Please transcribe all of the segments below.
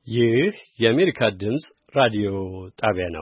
ይህ የአሜሪካ ድምጽ ራዲዮ ጣቢያ ነው።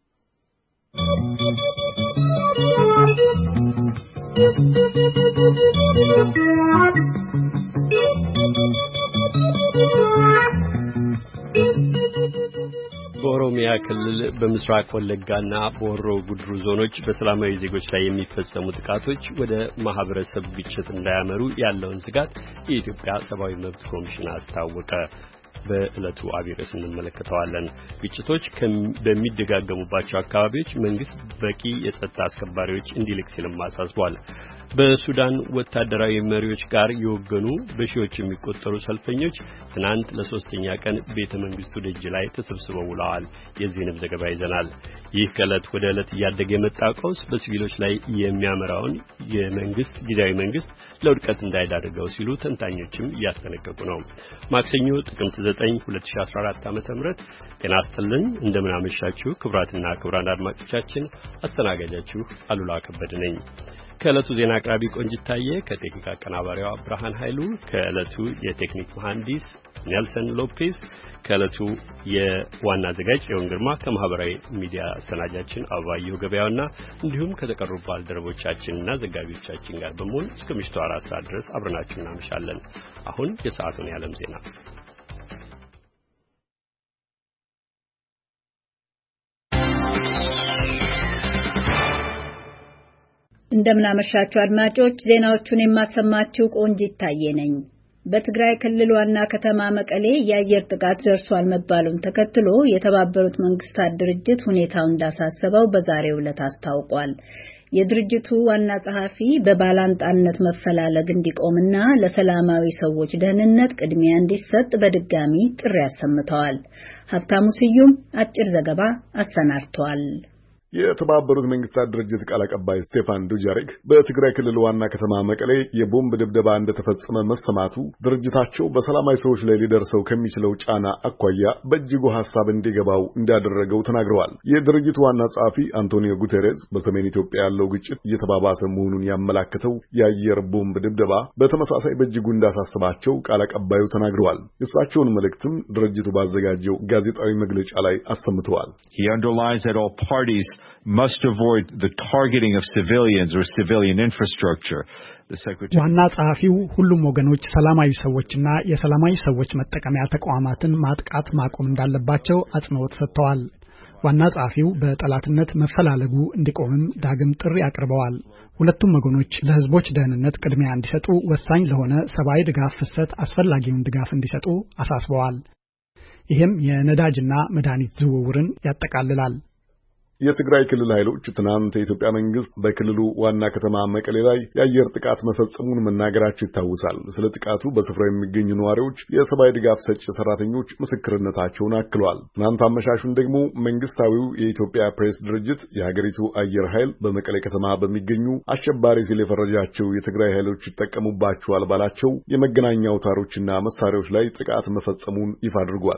በኦሮሚያ ክልል በምስራቅ ወለጋና በሆሮ ጉድሩ ዞኖች በሰላማዊ ዜጎች ላይ የሚፈጸሙ ጥቃቶች ወደ ማህበረሰብ ግጭት እንዳያመሩ ያለውን ስጋት የኢትዮጵያ ሰብአዊ መብት ኮሚሽን አስታወቀ። በዕለቱ አብይርስ እንመለከተዋለን። ግጭቶች በሚደጋገሙባቸው አካባቢዎች መንግስት በቂ የጸጥታ አስከባሪዎች እንዲልክ ሲልም አሳስቧል። በሱዳን ወታደራዊ መሪዎች ጋር የወገኑ በሺዎች የሚቆጠሩ ሰልፈኞች ትናንት ለሶስተኛ ቀን ቤተ መንግስቱ ደጅ ላይ ተሰብስበው ውለዋል። የዚህንም ዘገባ ይዘናል። ይህ ከዕለት ወደ ዕለት እያደገ የመጣ ቀውስ በሲቪሎች ላይ የሚያመራውን የመንግስት ጊዜያዊ መንግስት ለውድቀት እንዳይዳርገው ሲሉ ተንታኞችም እያስጠነቀቁ ነው። ማክሰኞ ጥቅምት 9 2014 ዓ.ም ጤና ይስጥልኝ። እንደምን አመሻችሁ ክቡራትና ክቡራን አድማጮቻችን። አስተናጋጃችሁ አሉላ ከበደ ነኝ። ከዕለቱ ዜና አቅራቢ ቆንጂት ታየ፣ ከቴክኒክ አቀናባሪዋ ብርሃን ኃይሉ፣ ከዕለቱ የቴክኒክ መሐንዲስ ኔልሰን ሎፔዝ፣ ከዕለቱ የዋና አዘጋጅ ጽዮን ግርማ፣ ከማህበራዊ ሚዲያ አሰናጃችን አበባየሁ ገበያውና እንዲሁም ከተቀሩ ባልደረቦቻችንና ዘጋቢዎቻችን ጋር በመሆን እስከ ምሽቱ 4 ሰዓት ድረስ አብረናችሁ እናመሻለን። አሁን የሰዓቱን የዓለም ዜና። እንደምናመሻችሁ አድማጮች፣ ዜናዎቹን የማሰማችሁ ቆንጂት ታየ ነኝ። በትግራይ ክልል ዋና ከተማ መቀሌ የአየር ጥቃት ደርሷል መባሉን ተከትሎ የተባበሩት መንግስታት ድርጅት ሁኔታው እንዳሳሰበው በዛሬው ዕለት አስታውቋል። የድርጅቱ ዋና ጸሐፊ በባላንጣነት መፈላለግ እንዲቆምና ለሰላማዊ ሰዎች ደህንነት ቅድሚያ እንዲሰጥ በድጋሚ ጥሪ አሰምተዋል። ሀብታሙ ስዩም አጭር ዘገባ አሰናድቷል። የተባበሩት መንግስታት ድርጅት ቃል አቀባይ ስቴፋን ዱጃሪክ በትግራይ ክልል ዋና ከተማ መቀሌ የቦምብ ድብደባ እንደተፈጸመ መሰማቱ ድርጅታቸው በሰላማዊ ሰዎች ላይ ሊደርሰው ከሚችለው ጫና አኳያ በእጅጉ ሐሳብ እንዲገባው እንዳደረገው ተናግረዋል። የድርጅቱ ዋና ጸሐፊ አንቶኒዮ ጉቴሬዝ በሰሜን ኢትዮጵያ ያለው ግጭት እየተባባሰ መሆኑን ያመላከተው የአየር ቦምብ ድብደባ በተመሳሳይ በእጅጉ እንዳሳስባቸው ቃል አቀባዩ ተናግረዋል። የእሳቸውን መልእክትም ድርጅቱ ባዘጋጀው ጋዜጣዊ መግለጫ ላይ አሰምተዋል። must avoid the targeting of civilians or civilian infrastructure. ዋና ጸሐፊው ሁሉም ወገኖች ሰላማዊ ሰዎችና የሰላማዊ ሰዎች መጠቀሚያ ተቋማትን ማጥቃት ማቆም እንዳለባቸው አጽንኦት ሰጥተዋል። ዋና ጸሐፊው በጠላትነት መፈላለጉ እንዲቆምም ዳግም ጥሪ አቅርበዋል። ሁለቱም ወገኖች ለህዝቦች ደህንነት ቅድሚያ እንዲሰጡ፣ ወሳኝ ለሆነ ሰብአዊ ድጋፍ ፍሰት አስፈላጊውን ድጋፍ እንዲሰጡ አሳስበዋል። ይህም የነዳጅና መድኃኒት ዝውውርን ያጠቃልላል። የትግራይ ክልል ኃይሎች ትናንት የኢትዮጵያ መንግስት በክልሉ ዋና ከተማ መቀሌ ላይ የአየር ጥቃት መፈጸሙን መናገራቸው ይታወሳል። ስለ ጥቃቱ በስፍራው የሚገኙ ነዋሪዎች፣ የሰብአዊ ድጋፍ ሰጪ ሰራተኞች ምስክርነታቸውን አክለዋል። ትናንት አመሻሹን ደግሞ መንግስታዊው የኢትዮጵያ ፕሬስ ድርጅት የሀገሪቱ አየር ኃይል በመቀሌ ከተማ በሚገኙ አሸባሪ ሲል የፈረጃቸው የትግራይ ኃይሎች ይጠቀሙባቸዋል ባላቸው የመገናኛ አውታሮችና መሳሪያዎች ላይ ጥቃት መፈጸሙን ይፋ አድርጓል።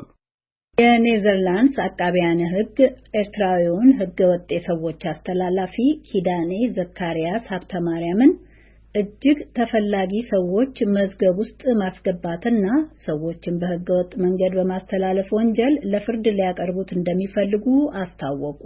የኔዘርላንድስ አቃቢያነ ሕግ ኤርትራዊውን ሕገወጥ የሰዎች አስተላላፊ ኪዳኔ ዘካሪያስ ሀብተማርያምን እጅግ ተፈላጊ ሰዎች መዝገብ ውስጥ ማስገባትና ሰዎችን በሕገወጥ መንገድ በማስተላለፍ ወንጀል ለፍርድ ሊያቀርቡት እንደሚፈልጉ አስታወቁ።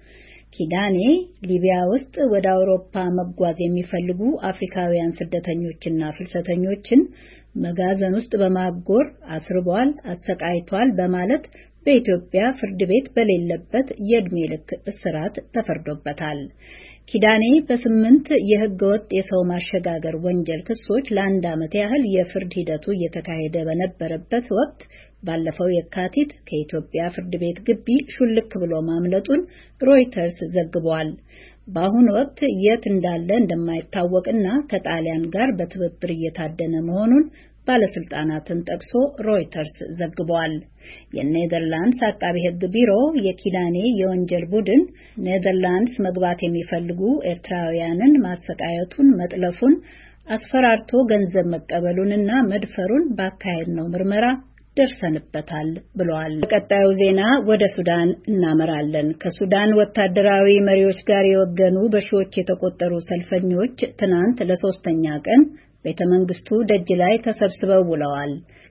ኪዳኔ ሊቢያ ውስጥ ወደ አውሮፓ መጓዝ የሚፈልጉ አፍሪካውያን ስደተኞችና ፍልሰተኞችን መጋዘን ውስጥ በማጎር አስርቧል፣ አሰቃይቷል በማለት በኢትዮጵያ ፍርድ ቤት በሌለበት የዕድሜ ልክ እስራት ተፈርዶበታል። ኪዳኔ በ8 የህገወጥ የሰው ማሸጋገር ወንጀል ክሶች ለ1 ዓመት ያህል የፍርድ ሂደቱ እየተካሄደ በነበረበት ወቅት ባለፈው የካቲት ከኢትዮጵያ ፍርድ ቤት ግቢ ሹልክ ብሎ ማምለጡን ሮይተርስ ዘግቧል። በአሁኑ ወቅት የት እንዳለ እንደማይታወቅና ከጣሊያን ጋር በትብብር እየታደነ መሆኑን ባለስልጣናትን ጠቅሶ ሮይተርስ ዘግቧል። የኔዘርላንድስ አቃቤ ሕግ ቢሮ የኪዳኔ የወንጀል ቡድን ኔዘርላንድስ መግባት የሚፈልጉ ኤርትራውያንን ማሰቃየቱን፣ መጥለፉን፣ አስፈራርቶ ገንዘብ መቀበሉንና መድፈሩን ባካሄድነው ምርመራ ደርሰንበታል ብለዋል። በቀጣዩ ዜና ወደ ሱዳን እናመራለን። ከሱዳን ወታደራዊ መሪዎች ጋር የወገኑ በሺዎች የተቆጠሩ ሰልፈኞች ትናንት ለሶስተኛ ቀን ቤተ መንግስቱ ደጅ ላይ ተሰብስበው ውለዋል።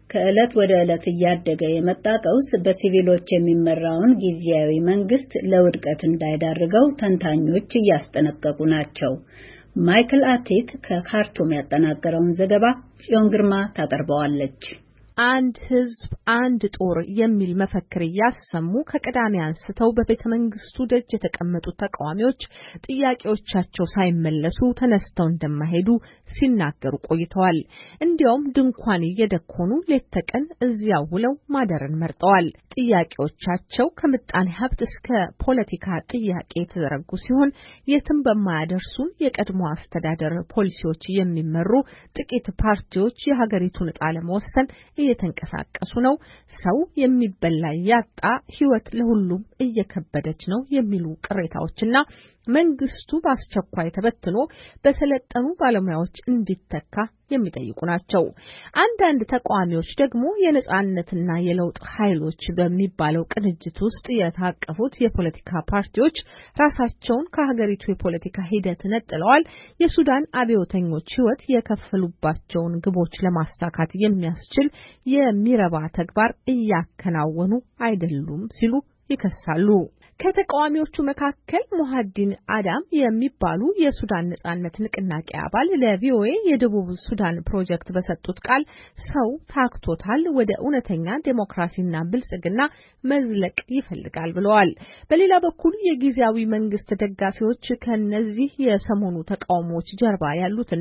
ከዕለት ወደ ዕለት እያደገ የመጣ ቀውስ በሲቪሎች የሚመራውን ጊዜያዊ መንግስት ለውድቀት እንዳይዳርገው ተንታኞች እያስጠነቀቁ ናቸው። ማይክል አቲት ከካርቱም ያጠናቀረውን ዘገባ ጽዮን ግርማ ታቀርበዋለች። አንድ ህዝብ አንድ ጦር የሚል መፈክር ያሰሙ ከቀዳሚ አንስተው በቤተ መንግስቱ ደጅ የተቀመጡ ተቃዋሚዎች ጥያቄዎቻቸው ሳይመለሱ ተነስተው እንደማይሄዱ ሲናገሩ ቆይተዋል። እንዲያውም ድንኳን እየደኮኑ ሌት ተቀን እዚያው ውለው ማደርን መርጠዋል። ጥያቄዎቻቸው ከምጣኔ ሀብት እስከ ፖለቲካ ጥያቄ የተዘረጉ ሲሆን የትም በማያደርሱን የቀድሞ አስተዳደር ፖሊሲዎች የሚመሩ ጥቂት ፓርቲዎች የሀገሪቱን ዕጣ ለመወሰን እየተንቀሳቀሱ ነው። ሰው የሚበላ ያጣ ህይወት ለሁሉም እየከበደች ነው የሚሉ ቅሬታዎችና መንግስቱ በአስቸኳይ ተበትኖ በሰለጠኑ ባለሙያዎች እንዲተካ የሚጠይቁ ናቸው። አንዳንድ ተቃዋሚዎች ደግሞ የነጻነትና የለውጥ ኃይሎች በሚባለው ቅንጅት ውስጥ የታቀፉት የፖለቲካ ፓርቲዎች ራሳቸውን ከሀገሪቱ የፖለቲካ ሂደት ነጥለዋል፣ የሱዳን አብዮተኞች ህይወት የከፈሉባቸውን ግቦች ለማሳካት የሚያስችል የሚረባ ተግባር እያከናወኑ አይደሉም ሲሉ ይከሳሉ። ከተቃዋሚዎቹ መካከል ሙሐዲን አዳም የሚባሉ የሱዳን ነጻነት ንቅናቄ አባል ለቪኦኤ የደቡብ ሱዳን ፕሮጀክት በሰጡት ቃል ሰው ታክቶታል፣ ወደ እውነተኛ ዴሞክራሲና ብልጽግና መዝለቅ ይፈልጋል ብለዋል። በሌላ በኩል የጊዜያዊ መንግስት ደጋፊዎች ከነዚህ የሰሞኑ ተቃውሞዎች ጀርባ ያሉትና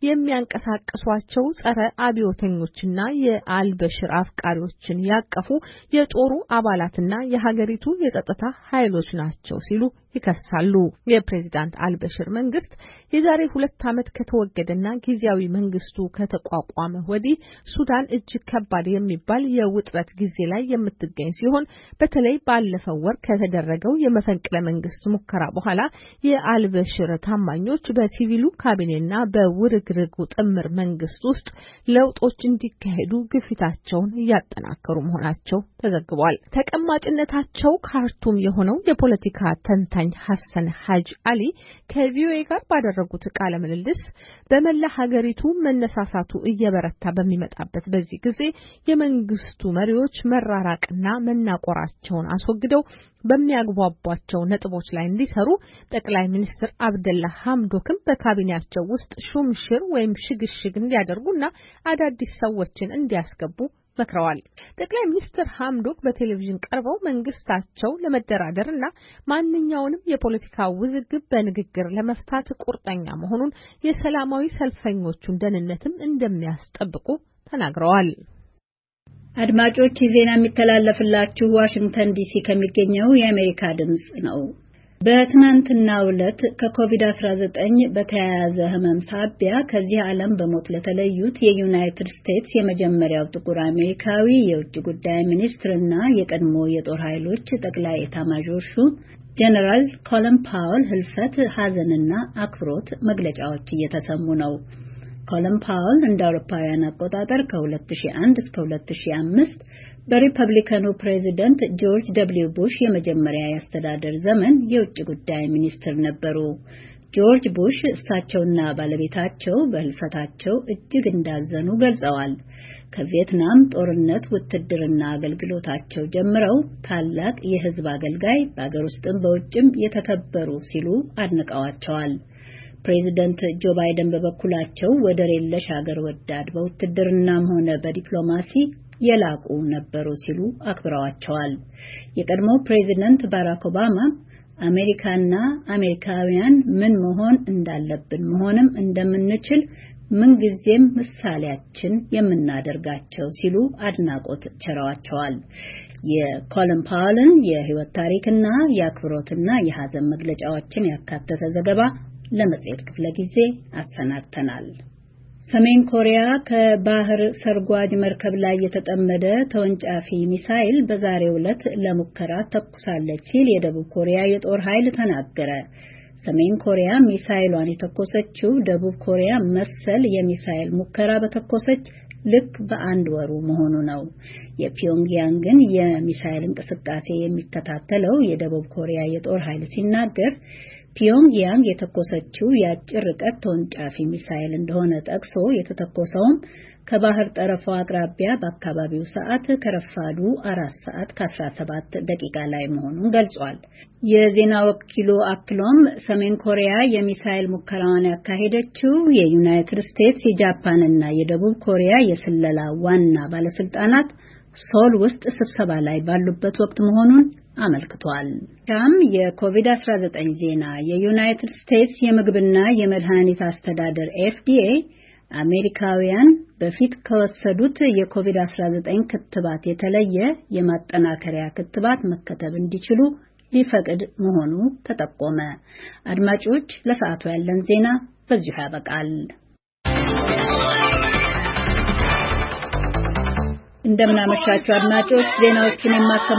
የሚያንቀሳቅሷቸው ጸረ አብዮተኞችና የአልበሽር አፍቃሪዎችን ያቀፉ የጦሩ አባላትና የሀገሪቱ የጸጥታ ኃይሎች ናቸው ሲሉ ይከሳሉ። የፕሬዝዳንት አልበሽር መንግስት የዛሬ 2 ዓመት ከተወገደና ጊዜያዊ መንግስቱ ከተቋቋመ ወዲህ ሱዳን እጅግ ከባድ የሚባል የውጥረት ጊዜ ላይ የምትገኝ ሲሆን በተለይ ባለፈው ወር ከተደረገው የመፈንቅለ መንግስት ሙከራ በኋላ የአልበሽር ታማኞች በሲቪሉ ካቢኔና በውርግርጉ ጥምር መንግስት ውስጥ ለውጦች እንዲካሄዱ ግፊታቸውን እያጠናከሩ መሆናቸው ተዘግቧል። ተቀማጭነታቸው ካርቱም የሆነው የፖለቲካ ተንታኝ ሐሰን ሐጅ አሊ ከቪኦኤ ጋር ባደረጉት ቃለ ምልልስ በመላ ሀገሪቱ መነሳሳቱ እየበረታ በሚመጣበት በዚህ ጊዜ የመንግስቱ መሪዎች መራራቅና መናቆራቸውን አስወግደው በሚያግባቧቸው ነጥቦች ላይ እንዲሰሩ ጠቅላይ ሚኒስትር አብደላ ሐምዶክም በካቢኔያቸው ውስጥ ሹምሽር ወይም ሽግሽግ እንዲያደርጉና አዳዲስ ሰዎችን እንዲያስገቡ መክረዋል። ጠቅላይ ሚኒስትር ሐምዶክ በቴሌቪዥን ቀርበው መንግስታቸው ለመደራደርና ማንኛውንም የፖለቲካ ውዝግብ በንግግር ለመፍታት ቁርጠኛ መሆኑን የሰላማዊ ሰልፈኞቹን ደህንነትም እንደሚያስጠብቁ ተናግረዋል። አድማጮች ዜና የሚተላለፍላችሁ ዋሽንግተን ዲሲ ከሚገኘው የአሜሪካ ድምጽ ነው። በትናንትናው ዕለት ከኮቪድ-19 በተያያዘ ህመም ሳቢያ ከዚህ ዓለም በሞት ለተለዩት የዩናይትድ ስቴትስ የመጀመሪያው ጥቁር አሜሪካዊ የውጭ ጉዳይ ሚኒስትርና የቀድሞ የጦር ኃይሎች ጠቅላይ ኤታማዦር ሹም ጀነራል ኮሊን ፓወል ህልፈት ሐዘንና አክብሮት መግለጫዎች እየተሰሙ ነው። ኮሊን ፓወል እንደ አውሮፓውያን አቆጣጠር ከ2001 እስከ 2005 በሪፐብሊካኑ ፕሬዚደንት ጆርጅ ደብሊው ቡሽ የመጀመሪያ የአስተዳደር ዘመን የውጭ ጉዳይ ሚኒስትር ነበሩ። ጆርጅ ቡሽ እሳቸውና ባለቤታቸው በህልፈታቸው እጅግ እንዳዘኑ ገልጸዋል። ከቪየትናም ጦርነት ውትድርና አገልግሎታቸው ጀምረው ታላቅ የህዝብ አገልጋይ፣ በአገር ውስጥም በውጭም የተከበሩ ሲሉ አድንቀዋቸዋል። ፕሬዚደንት ጆ ባይደን በበኩላቸው ወደር የለሽ ሀገር ወዳድ፣ በውትድርናም ሆነ በዲፕሎማሲ የላቁ ነበሩ ሲሉ አክብረዋቸዋል። የቀድሞ ፕሬዚደንት ባራክ ኦባማ አሜሪካና አሜሪካውያን ምን መሆን እንዳለብን መሆንም እንደምንችል ምንጊዜም ምሳሌያችን የምናደርጋቸው ሲሉ አድናቆት ቸረዋቸዋል። የኮሊን ፓወልን የህይወት ታሪክና የአክብሮትና የሐዘን መግለጫዎችን ያካተተ ዘገባ ለመጽሔት ክፍለ ጊዜ አሰናድተናል። ሰሜን ኮሪያ ከባህር ሰርጓጅ መርከብ ላይ የተጠመደ ተወንጫፊ ሚሳኤል በዛሬው ዕለት ለሙከራ ተኩሳለች ሲል የደቡብ ኮሪያ የጦር ኃይል ተናገረ። ሰሜን ኮሪያ ሚሳኤሏን የተኮሰችው ደቡብ ኮሪያ መሰል የሚሳኤል ሙከራ በተኮሰች ልክ በአንድ ወሩ መሆኑ ነው። የፒዮንግያንግን የሚሳኤል እንቅስቃሴ የሚከታተለው የደቡብ ኮሪያ የጦር ኃይል ሲናገር ፒዮንግያንግ የተኮሰችው የአጭር ርቀት ተወንጫፊ ሚሳኤል እንደሆነ ጠቅሶ የተተኮሰውም ከባህር ጠረፏ አቅራቢያ በአካባቢው ሰዓት ከረፋዱ 4:17 ደቂቃ ላይ መሆኑን ገልጿል። የዜና ወኪሉ አክሎም ሰሜን ኮሪያ የሚሳኤል ሙከራዋን ያካሄደችው የዩናይትድ ስቴትስ የጃፓንና የደቡብ ኮሪያ የስለላ ዋና ባለስልጣናት ሶል ውስጥ ስብሰባ ላይ ባሉበት ወቅት መሆኑን አመልክቷል። የኮቪድ-19 ዜና የዩናይትድ ስቴትስ የምግብና የመድኃኒት አስተዳደር FDA አሜሪካውያን በፊት ከወሰዱት የኮቪድ-19 ክትባት የተለየ የማጠናከሪያ ክትባት መከተብ እንዲችሉ ሊፈቅድ መሆኑ ተጠቆመ። አድማጮች፣ ለሰዓቱ ያለን ዜና በዚሁ ያበቃል። እንደምን አመሻችሁ አድማጮች። ዜናዎቹን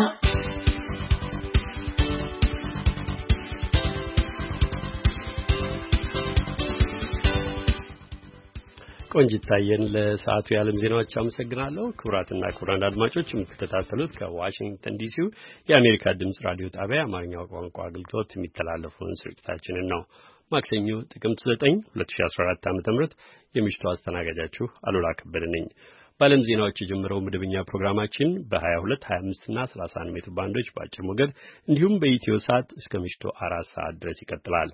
ቆንጂታየን ለሰዓቱ የዓለም ዜናዎች አመሰግናለሁ። ክቡራትና ክቡራን አድማጮች የምትከታተሉት ከዋሽንግተን ዲሲው የአሜሪካ ድምጽ ራዲዮ ጣቢያ የአማርኛው ቋንቋ አገልግሎት የሚተላለፈውን ስርጭታችንን ነው። ማክሰኞ ጥቅምት 9 2014 ዓ.ም የምሽቱ አስተናጋጃችሁ አሉላ ከበደ ነኝ። በዓለም ዜናዎች የጀመረው መደበኛ ፕሮግራማችን በ22፣ 25 እና 31 ሜትር ባንዶች በአጭር ሞገድ እንዲሁም በኢትዮ ሳት እስከ ምሽቱ 4 ሰዓት ድረስ ይቀጥላል።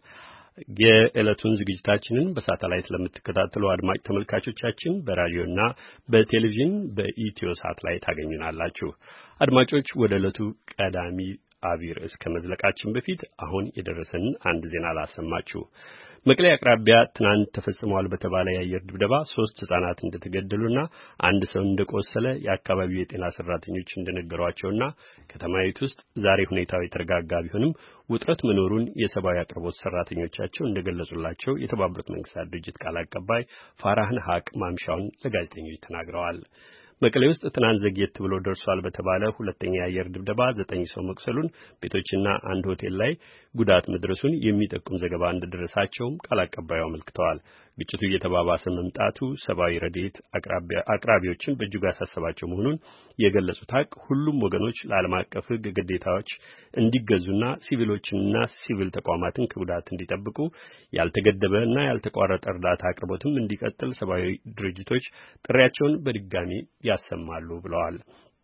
የዕለቱን ዝግጅታችንን በሳተላይት ለምትከታተሉ አድማጭ ተመልካቾቻችን በራዲዮና በቴሌቪዥን በኢትዮ ሳት ላይ ታገኙናላችሁ። አድማጮች፣ ወደ ዕለቱ ቀዳሚ አቢይ ርዕስ ከመዝለቃችን በፊት አሁን የደረሰንን አንድ ዜና ላሰማችሁ። መቀሌ አቅራቢያ ትናንት ተፈጽሟል በተባለ የአየር ድብደባ 3 ህጻናት እንደተገደሉና አንድ ሰው እንደቆሰለ የአካባቢው የጤና ሰራተኞች እንደነገሯቸውና ከተማይቱ ውስጥ ዛሬ ሁኔታው የተረጋጋ ቢሆንም ውጥረት መኖሩን የሰብአዊ አቅርቦት ሰራተኞቻቸው እንደገለጹላቸው የተባበሩት መንግስታት ድርጅት ቃል አቀባይ ፋራህን ሀቅ ማምሻውን ለጋዜጠኞች ተናግረዋል። መቀሌ ውስጥ ትናንት ዘግየት ብሎ ደርሷል በተባለ ሁለተኛ የአየር ድብደባ 9 ሰው መቁሰሉን፣ ቤቶችና አንድ ሆቴል ላይ ጉዳት መድረሱን የሚጠቁም ዘገባ እንደደረሳቸውም ቃል አቀባዩ አመልክተዋል። ግጭቱ እየተባባሰ መምጣቱ ሰብአዊ ረድኤት አቅራቢዎችን በእጅጉ ያሳሰባቸው መሆኑን የገለጹት ሀቅ ሁሉም ወገኖች ለዓለም አቀፍ ሕግ ግዴታዎች እንዲገዙና ሲቪሎችንና ሲቪል ተቋማትን ከጉዳት እንዲጠብቁ ያልተገደበና ያልተቋረጠ እርዳታ አቅርቦትም እንዲቀጥል ሰብአዊ ድርጅቶች ጥሪያቸውን በድጋሚ ያሰማሉ ብለዋል።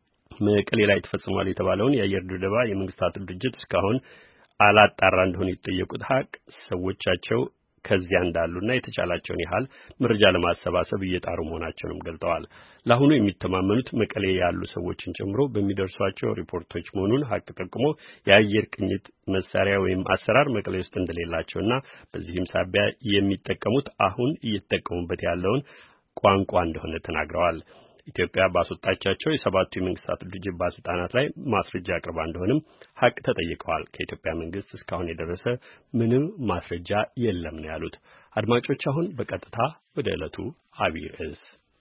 መቀሌ ላይ ተፈጽሟል የተባለውን የአየር ድብደባ የመንግስታቱ ድርጅት እስካሁን አላጣራ እንደሆነ የተጠየቁት ሀቅ ሰዎቻቸው ከዚያ እንዳሉና የተቻላቸውን ያህል መረጃ ለማሰባሰብ እየጣሩ መሆናቸውንም ገልጠዋል። ለአሁኑ የሚተማመኑት መቀሌ ያሉ ሰዎችን ጨምሮ በሚደርሷቸው ሪፖርቶች መሆኑን ሀቅ ጠቁሞ የአየር ቅኝት መሳሪያ ወይም አሰራር መቀሌ ውስጥ እንደሌላቸውና በዚህም ሳቢያ የሚጠቀሙት አሁን እየተጠቀሙበት ያለውን ቋንቋ እንደሆነ ተናግረዋል። ኢትዮጵያ ባስወጣቻቸው የሰባቱ የመንግስታቱ ድርጅት ባለስልጣናት ላይ ማስረጃ አቅርባ እንደሆነም ሀቅ ተጠይቀዋል። ከኢትዮጵያ መንግስት እስካሁን የደረሰ ምንም ማስረጃ የለም ነው ያሉት። አድማጮች፣ አሁን በቀጥታ ወደ ዕለቱ አቢይ ርዕስ።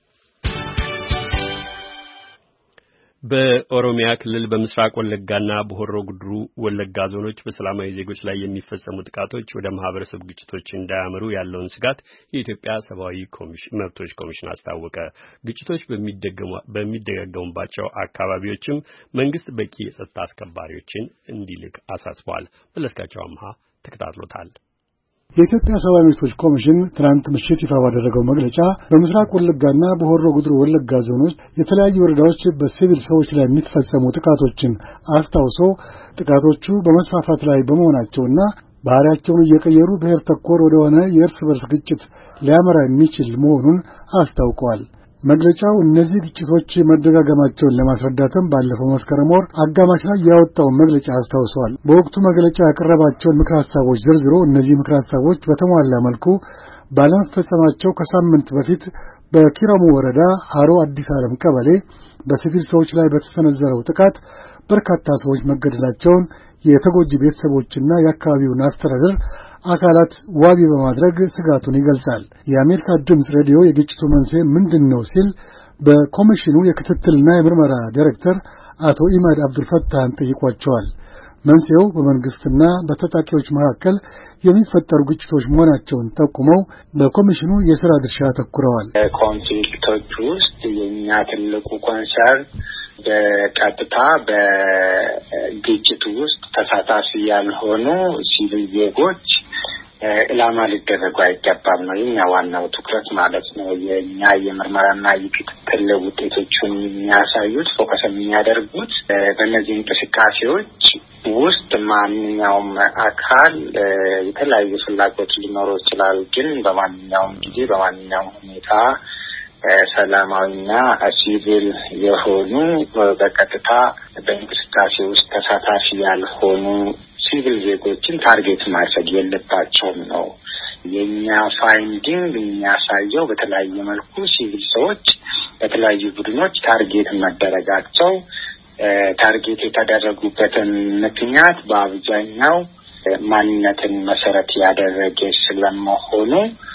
በኦሮሚያ ክልል በምስራቅ ወለጋና በሆሮ ጉድሩ ወለጋ ዞኖች በሰላማዊ ዜጎች ላይ የሚፈጸሙ ጥቃቶች ወደ ማህበረሰብ ግጭቶች እንዳያመሩ ያለውን ስጋት የኢትዮጵያ ሰብአዊ መብቶች ኮሚሽን አስታወቀ። ግጭቶች በሚደጋገሙባቸው አካባቢዎችም መንግስት በቂ የጸጥታ አስከባሪዎችን እንዲልክ አሳስቧል። መለስካቸው አምሃ ተከታትሎታል። የኢትዮጵያ ሰብአዊ መብቶች ኮሚሽን ትናንት ምሽት ይፋ ባደረገው መግለጫ በምስራቅ ወለጋና በሆሮ ጉድሩ ወለጋ ዞኖች የተለያዩ ወረዳዎች በሲቪል ሰዎች ላይ የሚፈጸሙ ጥቃቶችን አስታውሶ ጥቃቶቹ በመስፋፋት ላይ በመሆናቸውና ባህሪያቸውን እየቀየሩ ብሔር ተኮር ወደሆነ የእርስ በርስ ግጭት ሊያመራ የሚችል መሆኑን አስታውቀዋል። መግለጫው እነዚህ ግጭቶች መደጋገማቸውን ለማስረዳትም ባለፈው መስከረም ወር አጋማሽ ላይ ያወጣውን መግለጫ አስታውሰዋል። በወቅቱ መግለጫ ያቀረባቸውን ምክረ ሀሳቦች ዘርዝሮ እነዚህ ምክረ ሀሳቦች በተሟላ መልኩ ባለመፈጸማቸው ከሳምንት በፊት በኪረሙ ወረዳ አሮ አዲስ ዓለም ቀበሌ በሲቪል ሰዎች ላይ በተሰነዘረው ጥቃት በርካታ ሰዎች መገደላቸውን የተጎጂ ቤተሰቦችና የአካባቢውን አስተዳደር አካላት ዋቢ በማድረግ ስጋቱን ይገልጻል። የአሜሪካ ድምጽ ሬዲዮ የግጭቱ መንስኤ ምንድነው ሲል በኮሚሽኑ የክትትልና የምርመራ ዳይሬክተር አቶ ኢማድ አብዱልፈታህን ጠይቋቸዋል። መንስኤው በመንግስትና በታጣቂዎች መካከል የሚፈጠሩ ግጭቶች መሆናቸውን ጠቁመው በኮሚሽኑ የሥራ ድርሻ ተኩረዋል። ኮንፍሊክቶች ውስጥ የኛ ትልቁ ኮንሰርን በቀጥታ በግጭቱ ውስጥ ተሳታፊ ያልሆኑ ሲቪል ዜጎች ኢላማ ሊደረጉ አይገባም ነው የኛ ዋናው ትኩረት ማለት ነው። የኛ የምርመራና የክትትል ውጤቶችን የሚያሳዩት ፎከስ የሚያደርጉት በእነዚህ እንቅስቃሴዎች ውስጥ ማንኛውም አካል የተለያዩ ፍላጎት ሊኖረው ይችላል። ግን በማንኛውም ጊዜ በማንኛውም ሁኔታ ሰላማዊና ሲቪል የሆኑ በቀጥታ በእንቅስቃሴ ውስጥ ተሳታፊ ያልሆኑ ሲቪል ዜጎችን ታርጌት ማድረግ የለባቸውም ነው የኛ ፋይንዲንግ የሚያሳየው። በተለያየ መልኩ ሲቪል ሰዎች በተለያዩ ቡድኖች ታርጌት መደረጋቸው ታርጌት የተደረጉበትን ምክንያት በአብዛኛው ማንነትን መሰረት ያደረገ ስለመሆኑ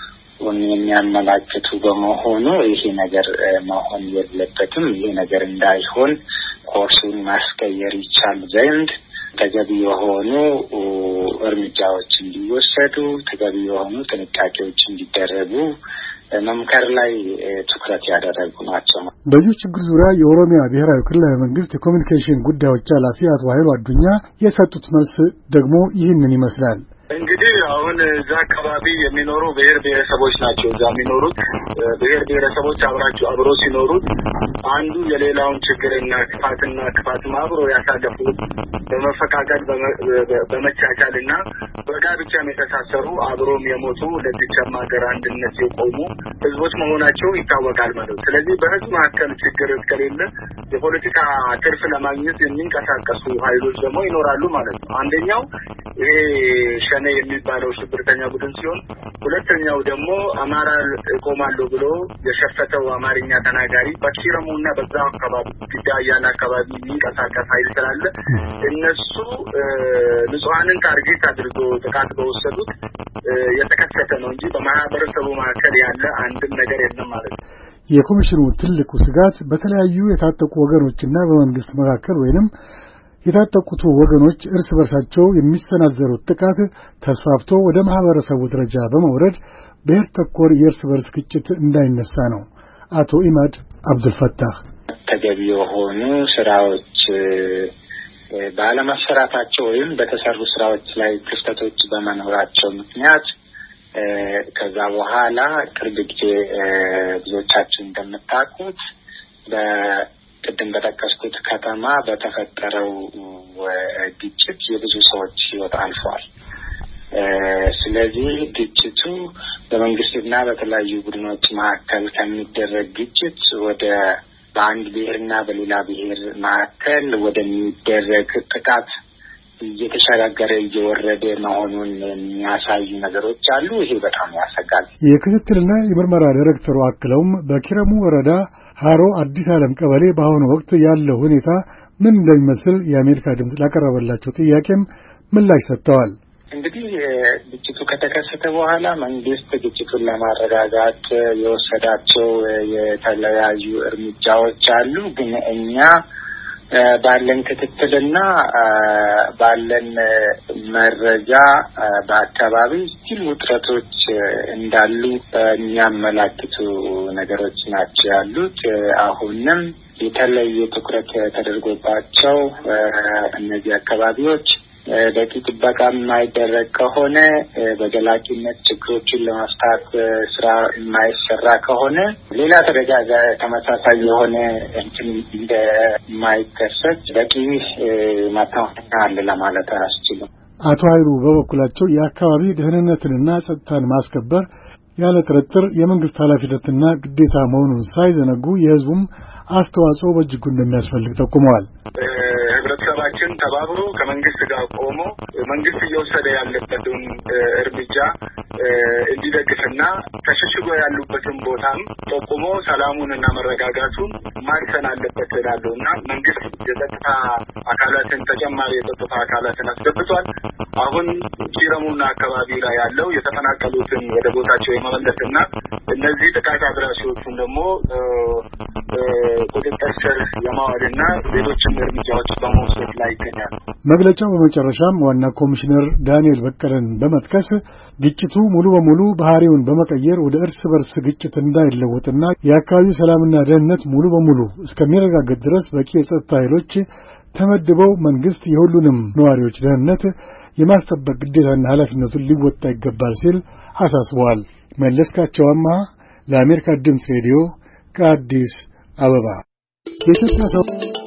የሚያመላክቱ በመሆኑ ይሄ ነገር መሆን የለበትም። ይሄ ነገር እንዳይሆን ኮርሱን ማስቀየር ይቻል ዘንድ ተገቢ የሆኑ እርምጃዎች እንዲወሰዱ ተገቢ የሆኑ ጥንቃቄዎች እንዲደረጉ መምከር ላይ ትኩረት ያደረጉ ናቸው። በዚህ ችግር ዙሪያ የኦሮሚያ ብሔራዊ ክልላዊ መንግስት የኮሚኒኬሽን ጉዳዮች ኃላፊ አቶ ኃይሉ አዱኛ የሰጡት መልስ ደግሞ ይህንን ይመስላል። እንግዲህ አሁን እዛ አካባቢ የሚኖሩ ብሔር ብሔረሰቦች ናቸው። እዛ የሚኖሩት ብሔር ብሔረሰቦች አብሮ ሲኖሩት አንዱ የሌላውን ችግርና ክፋትን አብሮ ያሳለፉት በመፈቃቀል በመቻቻልና በጋብቻም የተሳሰሩ አብሮም የሞቱ ለብቻም ሀገር አንድነት የቆሙ ህዝቦች መሆናቸው ይታወቃል ማለት ነው። ስለዚህ በህዝብ መካከል ችግር እስከሌለ የፖለቲካ ትርፍ ለማግኘት የሚንቀሳቀሱ ኃይሎች ደግሞ ይኖራሉ ማለት ነው። አንደኛው ይሄ ሸኔ የሚባለው ሽብርተኛ ቡድን ሲሆን፣ ሁለተኛው ደግሞ አማራ ቆማለሁ ብሎ የሸፈተው አማርኛ ተናጋሪ በኪረሙና በዛው አካባቢ ግዳያን አካባቢ የሚንቀሳቀስ ኃይል ስላለ እነሱ ንጹሃንን ታርጌት አድርጎ ጥቃት በወሰዱት የተከሰተ ነው እንጂ በማህበረሰቡ መካከል ያለ አንድም ነገር የለም ማለት ነው። የኮሚሽኑ ትልቁ ስጋት በተለያዩ የታጠቁ ወገኖችና በመንግስት መካከል ወይንም የታጠቁት ወገኖች እርስ በርሳቸው የሚሰናዘሩት ጥቃት ተስፋፍቶ ወደ ማህበረሰቡ ደረጃ በመውረድ ብሔር ተኮር የእርስ በርስ ግጭት እንዳይነሳ ነው። አቶ ኢማድ አብዱልፈታህ ተገቢ የሆኑ ስራዎች ባለመሰራታቸው ወይም በተሰሩ ስራዎች ላይ ክፍተቶች በመኖራቸው ምክንያት ከዛ በኋላ ቅርብ ጊዜ ብዙዎቻችን እንደምታውቁት ቅድም በጠቀስኩት ከተማ በተፈጠረው ግጭት የብዙ ሰዎች ህይወት አልፏል። ስለዚህ ግጭቱ በመንግስትና በተለያዩ ቡድኖች መካከል ከሚደረግ ግጭት ወደ በአንድ ብሔርና በሌላ ብሔር መካከል ወደሚደረግ ጥቃት እየተሸጋገረ እየወረደ መሆኑን የሚያሳዩ ነገሮች አሉ። ይሄ በጣም ያሰጋል። የክትትልና የምርመራ ዳይሬክተሩ አክለውም በኪረሙ ወረዳ ሃሮ አዲስ ዓለም ቀበሌ በአሁኑ ወቅት ያለው ሁኔታ ምን እንደሚመስል የአሜሪካ ድምጽ ላቀረበላቸው ጥያቄም ምላሽ ሰጥተዋል። እንግዲህ ግጭቱ ከተከሰተ በኋላ መንግስት ግጭቱን ለማረጋጋት የወሰዳቸው የተለያዩ እርምጃዎች አሉ። ግን እኛ ባለን ክትትልና ባለን መረጃ በአካባቢ ስቲል ውጥረቶች እንዳሉ የሚያመላክቱ ነገሮች ናቸው ያሉት። አሁንም የተለየ ትኩረት ተደርጎባቸው እነዚህ አካባቢዎች በቂ ጥበቃ የማይደረግ ከሆነ በገላጭነት ችግሮችን ለመፍታት ስራ የማይሰራ ከሆነ ሌላ ተመሳሳይ የሆነ እንደማይከሰት በቂ ማታወቂያ አለ ለማለት አያስችልም። አቶ ኃይሉ በበኩላቸው የአካባቢ ደህንነትንና ጸጥታን ማስከበር ያለ ጥርጥር የመንግስት ኃላፊነትና ግዴታ መሆኑን ሳይዘነጉ የህዝቡም አስተዋጽኦ በእጅጉ እንደሚያስፈልግ ጠቁመዋል። ህብረተሰባችን ተባብሮ ከመንግስት ጋር ቆሞ መንግስት እየወሰደ ያለበትን እርምጃ እንዲደግፍና ተሸሽጎ ያሉበትን ቦታም ጠቁሞ ሰላሙንና መረጋጋቱን ማስፈን አለበት እላለሁና መንግስት የጸጥታ አካላትን ተጨማሪ የጸጥታ አካላትን አስገብቷል። አሁን ኪረሙና አካባቢ ላይ ያለው የተፈናቀሉትን ወደ ቦታቸው የመመለስና እነዚህ ጥቃት አድራሾቹን ደግሞ ቁጥጥር ስር የማዋልና ሌሎችም እርምጃዎች በመውሰድ ላይ ይገኛል። መግለጫው በመጨረሻም ዋና ኮሚሽነር ዳንኤል በቀለን በመጥቀስ ግጭቱ ሙሉ በሙሉ ባህሪውን በመቀየር ወደ እርስ በርስ ግጭት እንዳይለወጥና የአካባቢው ሰላምና ደህንነት ሙሉ በሙሉ እስከሚረጋገጥ ድረስ በቂ የጸጥታ ኃይሎች ተመድበው መንግስት የሁሉንም ነዋሪዎች ደህንነት የማስጠበቅ ግዴታና ኃላፊነቱን ሊወጣ ይገባል ሲል አሳስቧል። መለስካቸው አምሃ ለአሜሪካ ድምፅ ሬዲዮ ከአዲስ አበባ። የኢትዮጵያ ሰው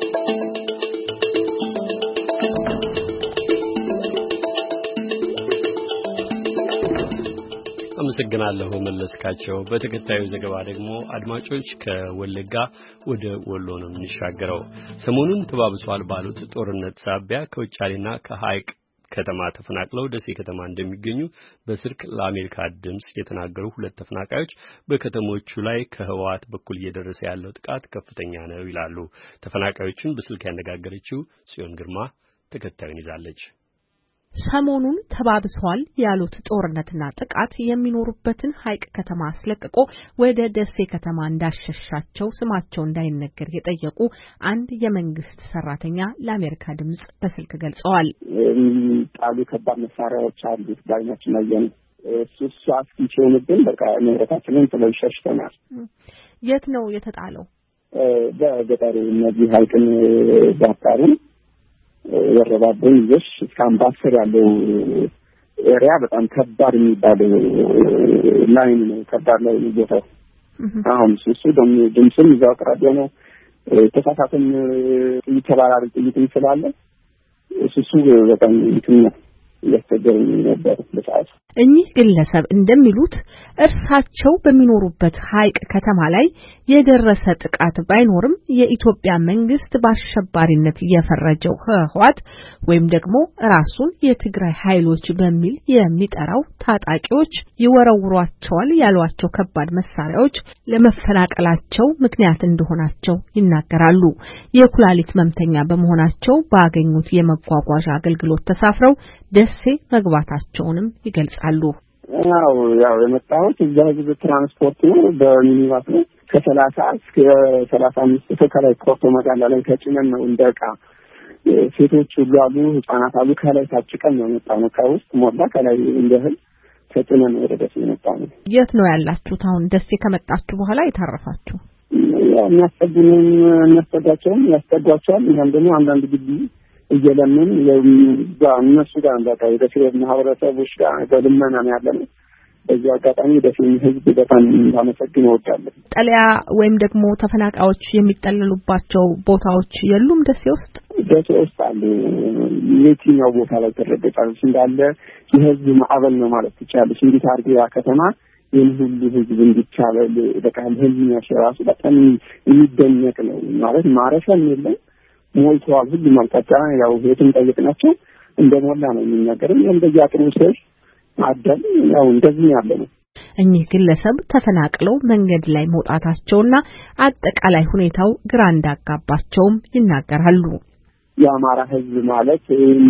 አመሰግናለሁ መለስካቸው። በተከታዩ ዘገባ ደግሞ አድማጮች ከወለጋ ወደ ወሎ ነው የምንሻገረው። ሰሞኑን ተባብሷል ባሉት ጦርነት ሳቢያ ከውጫሌና ከሐይቅ ከተማ ተፈናቅለው ደሴ ከተማ እንደሚገኙ በስልክ ለአሜሪካ ድምጽ የተናገሩ ሁለት ተፈናቃዮች በከተሞቹ ላይ ከህወሓት በኩል እየደረሰ ያለው ጥቃት ከፍተኛ ነው ይላሉ። ተፈናቃዮቹን በስልክ ያነጋገረችው ጽዮን ግርማ ተከታዩን ይዛለች። ሰሞኑን ተባብሷል ያሉት ጦርነትና ጥቃት የሚኖሩበትን ሐይቅ ከተማ አስለቅቆ ወደ ደሴ ከተማ እንዳሸሻቸው ስማቸው እንዳይነገር የጠየቁ አንድ የመንግስት ሰራተኛ ለአሜሪካ ድምጽ በስልክ ገልጸዋል። ጣሉ ከባድ መሳሪያዎች አሉ ባይናችን ያየን እሱ አስኪቸውንብን በቃ ንብረታችንን ጥለው ሸሽተናል። የት ነው የተጣለው? በገጠሩ እነዚህ ሐይቅን ዳጣሩን ወረባብን ይዘሽ እስካምባሰር ያለው ኤሪያ በጣም ከባድ የሚባለው ላይን ነው። ከባድ ላይ ነው ቦታው። አሁን እሱ ደግሞ ድምጽም ይዛው አቅራቢያ ነው። ተሳሳተን ይተባላል ጥይትም ስላለ እሱ በጣም እንትን ነው ያስተገረኝ ነበር በሰዓቱ። እኚህ ግለሰብ እንደሚሉት እርሳቸው በሚኖሩበት ሐይቅ ከተማ ላይ የደረሰ ጥቃት ባይኖርም የኢትዮጵያ መንግስት በአሸባሪነት የፈረጀው ህወሓት ወይም ደግሞ ራሱን የትግራይ ኃይሎች በሚል የሚጠራው ታጣቂዎች ይወረውሯቸዋል ያሏቸው ከባድ መሳሪያዎች ለመፈናቀላቸው ምክንያት እንደሆናቸው ይናገራሉ። የኩላሊት መምተኛ በመሆናቸው ባገኙት የመጓጓዣ አገልግሎት ተሳፍረው ደሴ መግባታቸውንም ይገልጻሉ። ያው የመጣሁት እዛ ህዝብ ትራንስፖርት ነው በሚኒባስ ነው። ከ30 እስከ 35 ሰው ከላይ ኮርቶ መጋላ ላይ ተጭነን ነው እንደቃ ሴቶች ሁሉ አሉ፣ ህፃናት አሉ። ከላይ ታጭቀን ነው የመጣነው። ከውስጥ ሞላ ከላይ እንደህል ተጭነን ወደ ደሴ የመጣነው። የት ነው ያላችሁት አሁን? ደሴ ከመጣችሁ በኋላ የታረፋችሁ? የሚያስጠጉንም የሚያስጠጋቸውም ያስጠጓቸዋል። እኛም ደግሞ አንዳንድ ግቢ እየለምን እነሱ ጋር በቃ የደሴ ማህበረሰቦች ጋር በልመና ነው ያለነው። በዚህ አጋጣሚ ደሴ ህዝብ በጣም ማመሰግን እወዳለሁ። ጠለያ ወይም ደግሞ ተፈናቃዮች የሚጠለሉባቸው ቦታዎች የሉም ደሴ ውስጥ? ደሴ ውስጥ አሉ። የትኛው ቦታ ላይ ተረጋግጣለች እንዳለ የህዝብ ማዕበል ነው ማለት ትችላለች። እንዴት አድርጎ ያ ከተማ ይህን ሁሉ ህዝብ እንዲቻላል በቃ ህዝብ ያሸራሱ በጣም የሚደነቅ ነው ማለት ማረፊያም የለም ሞልቷል። ሁሉም አቅጣጫ ያው የትም ጠይቅናቸው እንደሞላ ነው የሚናገረው። እንደዚህ አጥሩ ሰዎች አደም ያው እንደዚህ ያለ ነው። እኚህ ግለሰብ ተፈናቅለው መንገድ ላይ መውጣታቸውና አጠቃላይ ሁኔታው ግራ እንዳጋባቸውም ይናገራሉ። የአማራ ህዝብ ማለት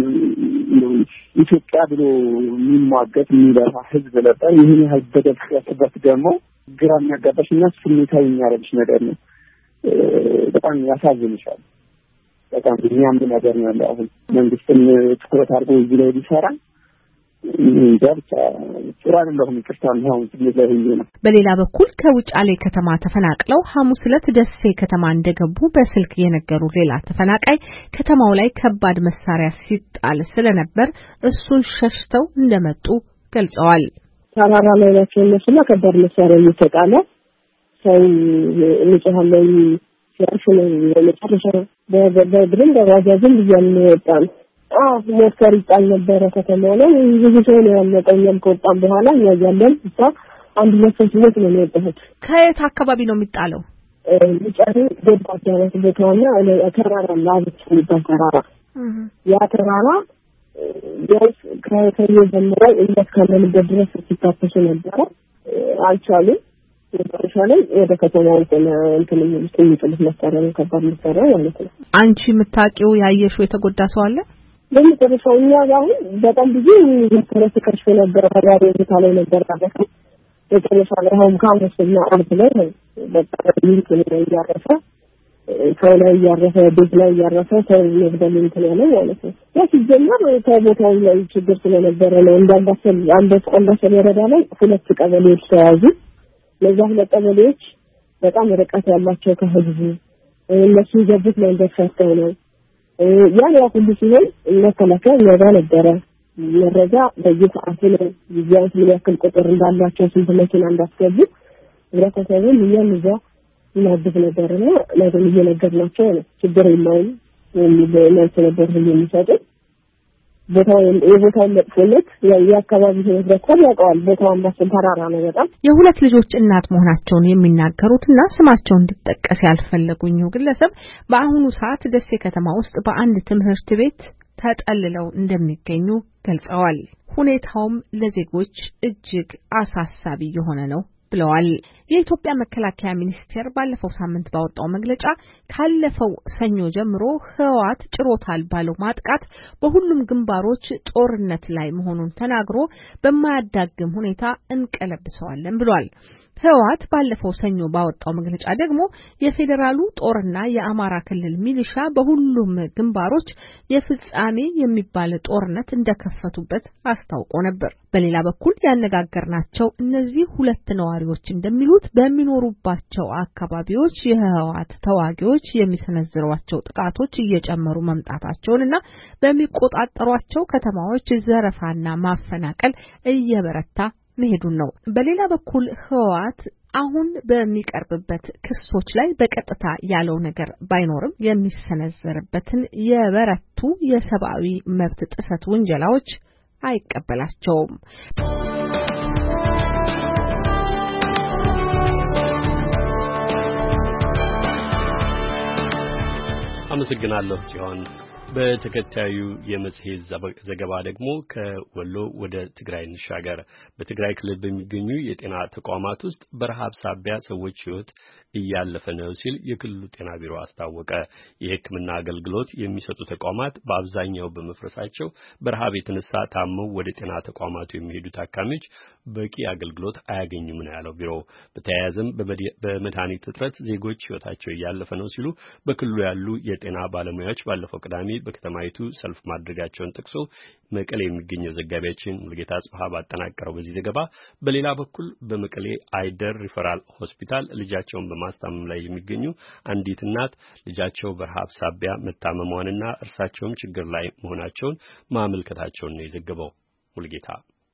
ኢትዮጵያ ብሎ የሚሟገት የሚለፋ ህዝብ ነበር። ይህን ያህል በደፍረት ደግሞ ግራ የሚያጋባሽና ስሜታዊ የሚያረግሽ ነገር ነው። በጣም ያሳዝንሻል። በጣም የሚያምር ነገር ነው ያለው። አሁን መንግስትም ትኩረት አድርጎ እዚህ ላይ ቢሰራ እንጃ ጥራን እንደሆነ ክርስቲያን ነው ስሜት ላይ ነው። በሌላ በኩል ከውጫሌ ከተማ ተፈናቅለው ሐሙስ ዕለት ደሴ ከተማ እንደገቡ በስልክ የነገሩ ሌላ ተፈናቃይ ከተማው ላይ ከባድ መሳሪያ ሲጣል ስለነበር እሱን ሸሽተው እንደመጡ ገልጸዋል። ተራራ ላይ ናቸው እነሱና ከባድ መሳሪያ እየተጣለ ሰው ንጹሃን ላይ ሲያርፍ ነው የመጨረሻ በብርን በዋጃዝም እያልን ወጣን። ሞተር ይጣል ነበረ ከተማው ላይ ብዙ ሰው ነው ያለቀው። እኛም ከወጣን በኋላ እኛ ያለን ብቻ አንድ ለሰው ሲሞት ነው የወጣሁት። ከየት አካባቢ ነው የሚጣለው? ውጫሌ ገባቻለት ቦታውና ተራራ ላብቻ የሚባል ተራራ ያ ተራራ ያስ ከሰኞ ጀምሮ እስከምንበት ድረስ ሲታፈሱ ነበረ። አልቻሉም። መጨረሻ ላይ ወደ ከተማው እንትን የሚጥሉት መሳሪያ ነው ከባድ መሳሪያ ማለት ነው። አንቺ የምታውቂው ያየሽው የተጎዳ ሰው አለ? በመጨረሻው እኛ አሁን በጣም ብዙ መሰረት ከርሾ ነበር ባዳሪ ቦታ ላይ ነበር ማለት ነው። መጨረሻ ላይ አሁን ካምስና አርብ ላይ በጣም ይልቅ ነው ያረፈ ሰው ላይ ያረፈ ቤት ላይ ያረፈ ሰው ይወደም እንትን ያለ ማለት ነው። ያ ሲጀመር ከቦታው ላይ ችግር ስለነበረ ነው። እንዳንዳሰል ወረዳ ላይ ሁለት ቀበሌዎች ተያዙ። ለዛ ሁለት ቀበሌዎች በጣም ርቀት ያላቸው ከህዝቡ እነሱ ይዘቡት መንገድ ፈርተው ነው ያን ያው ሁሉ ሲሆን መከላከያ ነበር መረጃ በየሰዓቱ ነው ቢያንስ ምን ያክል ቁጥር እንዳላቸው ስንት መኪና እንዳስገቡ ህብረተሰቡን እያንዛ ይናድፍ ነበርና ለምን እየነገርናቸው ነው ችግር የለውም የሚለው ነበር የሚሰጡት የቦታው መጥፎነት የአካባቢ ህብረተሰብ ያውቀዋል ቦታውን ማስተራራ ነው በጣም የሁለት ልጆች እናት መሆናቸውን የሚናገሩትና ስማቸውን እንዲጠቀስ ያልፈለጉኝ ግለሰብ በአሁኑ ሰዓት ደሴ ከተማ ውስጥ በአንድ ትምህርት ቤት ተጠልለው እንደሚገኙ ገልጸዋል። ሁኔታውም ለዜጎች እጅግ አሳሳቢ የሆነ ነው ብለዋል። የኢትዮጵያ መከላከያ ሚኒስቴር ባለፈው ሳምንት ባወጣው መግለጫ ካለፈው ሰኞ ጀምሮ ህወሓት ጭሮታል ባለው ማጥቃት በሁሉም ግንባሮች ጦርነት ላይ መሆኑን ተናግሮ በማያዳግም ሁኔታ እንቀለብሰዋለን ብሏል። ህወሓት ባለፈው ሰኞ ባወጣው መግለጫ ደግሞ የፌዴራሉ ጦርና የአማራ ክልል ሚሊሻ በሁሉም ግንባሮች የፍጻሜ የሚባል ጦርነት እንደከፈቱበት አስታውቆ ነበር። በሌላ በኩል ያነጋገርናቸው እነዚህ ሁለት ነዋሪዎች እንደሚሉት በሚኖሩባቸው አካባቢዎች የህወሓት ተዋጊዎች የሚሰነዝሯቸው ጥቃቶች እየጨመሩ መምጣታቸውንና በሚቆጣጠሯቸው ከተማዎች ዘረፋና ማፈናቀል እየበረታ መሄዱን ነው። በሌላ በኩል ህወሓት አሁን በሚቀርብበት ክሶች ላይ በቀጥታ ያለው ነገር ባይኖርም የሚሰነዘርበትን የበረቱ የሰብአዊ መብት ጥሰት ወንጀላዎች አይቀበላቸውም። አመሰግናለሁ ሲሆን በተከታዩ የመጽሔት ዘገባ ደግሞ ከወሎ ወደ ትግራይ እንሻገር። በትግራይ ክልል በሚገኙ የጤና ተቋማት ውስጥ በረሃብ ሳቢያ ሰዎች ህይወት እያለፈ ነው ሲል የክልሉ ጤና ቢሮ አስታወቀ። የሕክምና አገልግሎት የሚሰጡ ተቋማት በአብዛኛው በመፍረሳቸው በረሃብ የተነሳ ታመው ወደ ጤና ተቋማቱ የሚሄዱ ታካሚዎች በቂ አገልግሎት አያገኙም ነው ያለው ቢሮ። በተያያዘም በመድኃኒት እጥረት ዜጎች ህይወታቸው እያለፈ ነው ሲሉ በክልሉ ያሉ የጤና ባለሙያዎች ባለፈው ቅዳሜ በከተማይቱ ሰልፍ ማድረጋቸውን ጠቅሶ መቀሌ የሚገኘው ዘጋቢያችን ሙልጌታ ጽፋ ባጠናቀረው በዚህ ዘገባ በሌላ በኩል በመቀሌ አይደር ሪፈራል ሆስፒታል ልጃቸውን በማስታመም ላይ የሚገኙ አንዲት እናት ልጃቸው በረሃብ ሳቢያ መታመሟንና እርሳቸውም ችግር ላይ መሆናቸውን ማመልከታቸውን ነው የዘገበው። ሙልጌታ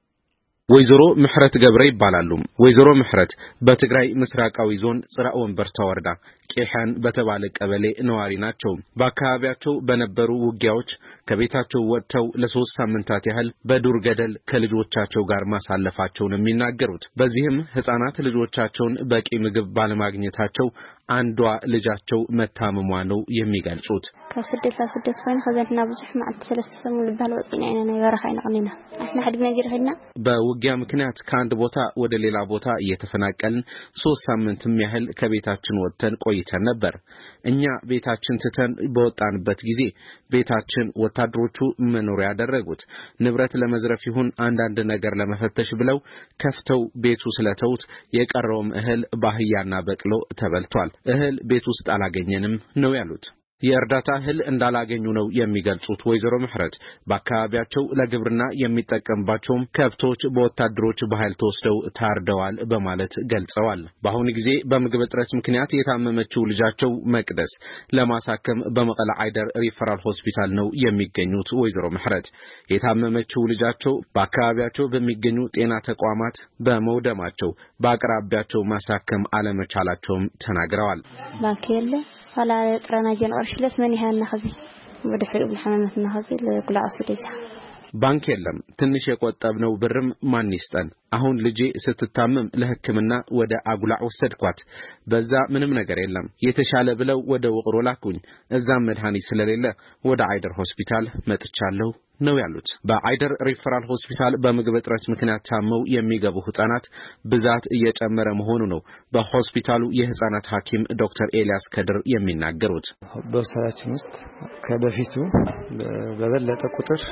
ወይዘሮ ምሕረት ገብረ ይባላሉ። ወይዘሮ ምሕረት በትግራይ ምስራቃዊ ዞን ጽራእ ወንበርታ ወረዳ ቄሓን በተባለ ቀበሌ ነዋሪ ናቸው። በአካባቢያቸው በነበሩ ውጊያዎች ከቤታቸው ወጥተው ለ3 ሳምንታት ያህል በዱር ገደል ከልጆቻቸው ጋር ማሳለፋቸውን የሚናገሩት በዚህም ህፃናት ልጆቻቸውን በቂ ምግብ ባለማግኘታቸው አንዷ ልጃቸው መታመሟ ነው የሚገልጹት። ከስደት ኮይኑ ከዘንትና ብዙሕ ማዕልት 3 ሰሙን ልባል ወጥና አይና ይበረኻ አይናቅኒና አሁን ሐድግና ጅርህና በውጊያ ምክንያት ከአንድ ቦታ ወደ ሌላ ቦታ እየተፈናቀልን 3 ሳምንትም ያህል ከቤታችን ወጥተን ቆይተን ነበር። እኛ ቤታችን ትተን በወጣንበት ጊዜ ቤታችን ወታደሮቹ መኖሪያ ያደረጉት ንብረት ለመዝረፍ ይሁን አንዳንድ ነገር ለመፈተሽ ብለው ከፍተው ቤቱ ስለተውት የቀረውም እህል ባህያና በቅሎ ተበልቷል። እህል ቤት ውስጥ አላገኘንም ነው ያሉት። የእርዳታ እህል እንዳላገኙ ነው የሚገልጹት ወይዘሮ ምሕረት በአካባቢያቸው ለግብርና የሚጠቀምባቸው ከብቶች በወታደሮች በኃይል ተወስደው ታርደዋል በማለት ገልጸዋል። በአሁኑ ጊዜ በምግብ እጥረት ምክንያት የታመመችው ልጃቸው መቅደስ ለማሳከም በመቀለ አይደር ሪፈራል ሆስፒታል ነው የሚገኙት። ወይዘሮ ምሕረት የታመመችው ልጃቸው በአካባቢያቸው በሚገኙ ጤና ተቋማት በመውደማቸው በአቅራቢያቸው ማሳከም አለመቻላቸውም ተናግረዋል። ባንከለ فلا طرنا جن ارشلس من يهنا خزي ودحرق بالحمامتنا خزي لكلا اسوديዛ ባንክ የለም ትንሽ የቆጠብነው ብርም ማን ይስጠን። አሁን ልጄ ስትታመም ለሕክምና ወደ አጉላ ወሰድኳት። በዛ ምንም ነገር የለም። የተሻለ ብለው ወደ ወቅሮ ላኩኝ። እዛም መድኃኒት ስለሌለ ወደ አይደር ሆስፒታል መጥቻለሁ ነው ያሉት። በአይደር ሪፈራል ሆስፒታል በምግብ እጥረት ምክንያት ታመው የሚገቡ ህፃናት ብዛት እየጨመረ መሆኑ ነው በሆስፒታሉ የህፃናት ሐኪም ዶክተር ኤልያስ ከድር የሚናገሩት። በሆስፒታላችን ውስጥ ከበፊቱ በበለጠ ቁጥር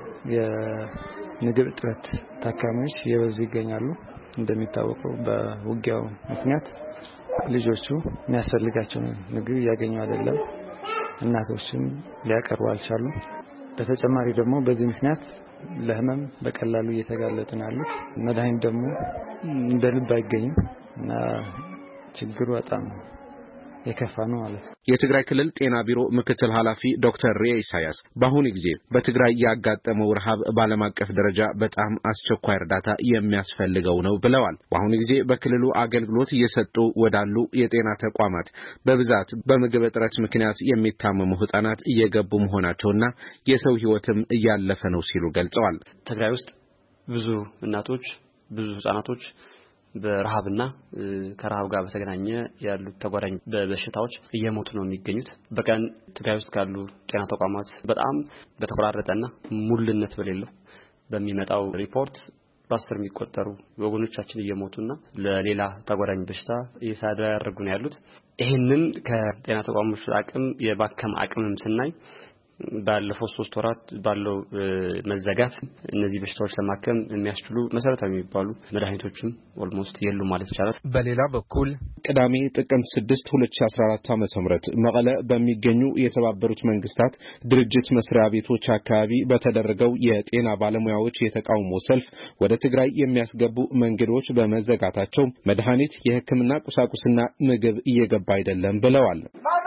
የምግብ እጥረት ታካሚዎች የበዙ ይገኛሉ። እንደሚታወቀው በውጊያው ምክንያት ልጆቹ የሚያስፈልጋቸው ምግብ ያገኙ አይደለም። እናቶችም ሊያቀርቡ አልቻሉም። በተጨማሪ ደግሞ በዚህ ምክንያት ለህመም በቀላሉ እየተጋለጡ ናሉት። መድኃኒት ደግሞ እንደ ልብ አይገኝም እና ችግሩ በጣም የከፋ ነው ማለት ነው። የትግራይ ክልል ጤና ቢሮ ምክትል ኃላፊ ዶክተር ሪያ ኢሳያስ በአሁኑ ጊዜ በትግራይ ያጋጠመው ረሃብ በዓለም አቀፍ ደረጃ በጣም አስቸኳይ እርዳታ የሚያስፈልገው ነው ብለዋል። በአሁኑ ጊዜ በክልሉ አገልግሎት እየሰጡ ወዳሉ የጤና ተቋማት በብዛት በምግብ እጥረት ምክንያት የሚታመሙ ህጻናት እየገቡ መሆናቸውና የሰው ህይወትም እያለፈ ነው ሲሉ ገልጸዋል። ትግራይ ውስጥ ብዙ እናቶች ብዙ ህጻናቶች በረሃብና ከረሃብ ጋር በተገናኘ ያሉ ተጓዳኝ በሽታዎች እየሞቱ ነው የሚገኙት። በቀን ትግራይ ውስጥ ካሉ ጤና ተቋማት በጣም በተቆራረጠና ሙሉነት በሌለው በሚመጣው ሪፖርት በአስር የሚቆጠሩ ወገኖቻችን እየሞቱና ለሌላ ተጓዳኝ በሽታ እየተዳረጉ ነው ያሉት። ይሄንን ከጤና ተቋሞች አቅም የባከም አቅምም ስናይ ባለፈው 3 ወራት ባለው መዘጋት እነዚህ በሽታዎች ለማከም የሚያስችሉ መሰረታዊ የሚባሉ መድኃኒቶችም ኦልሞስት የሉ ማለት ይቻላል። በሌላ በኩል ቅዳሜ ጥቅምት 6 2014 ዓ.ም መቀለ በሚገኙ የተባበሩት መንግስታት ድርጅት መስሪያ ቤቶች አካባቢ በተደረገው የጤና ባለሙያዎች የተቃውሞ ሰልፍ ወደ ትግራይ የሚያስገቡ መንገዶች በመዘጋታቸው መድኃኒት፣ የሕክምና ቁሳቁስና ምግብ እየገባ አይደለም ብለዋል።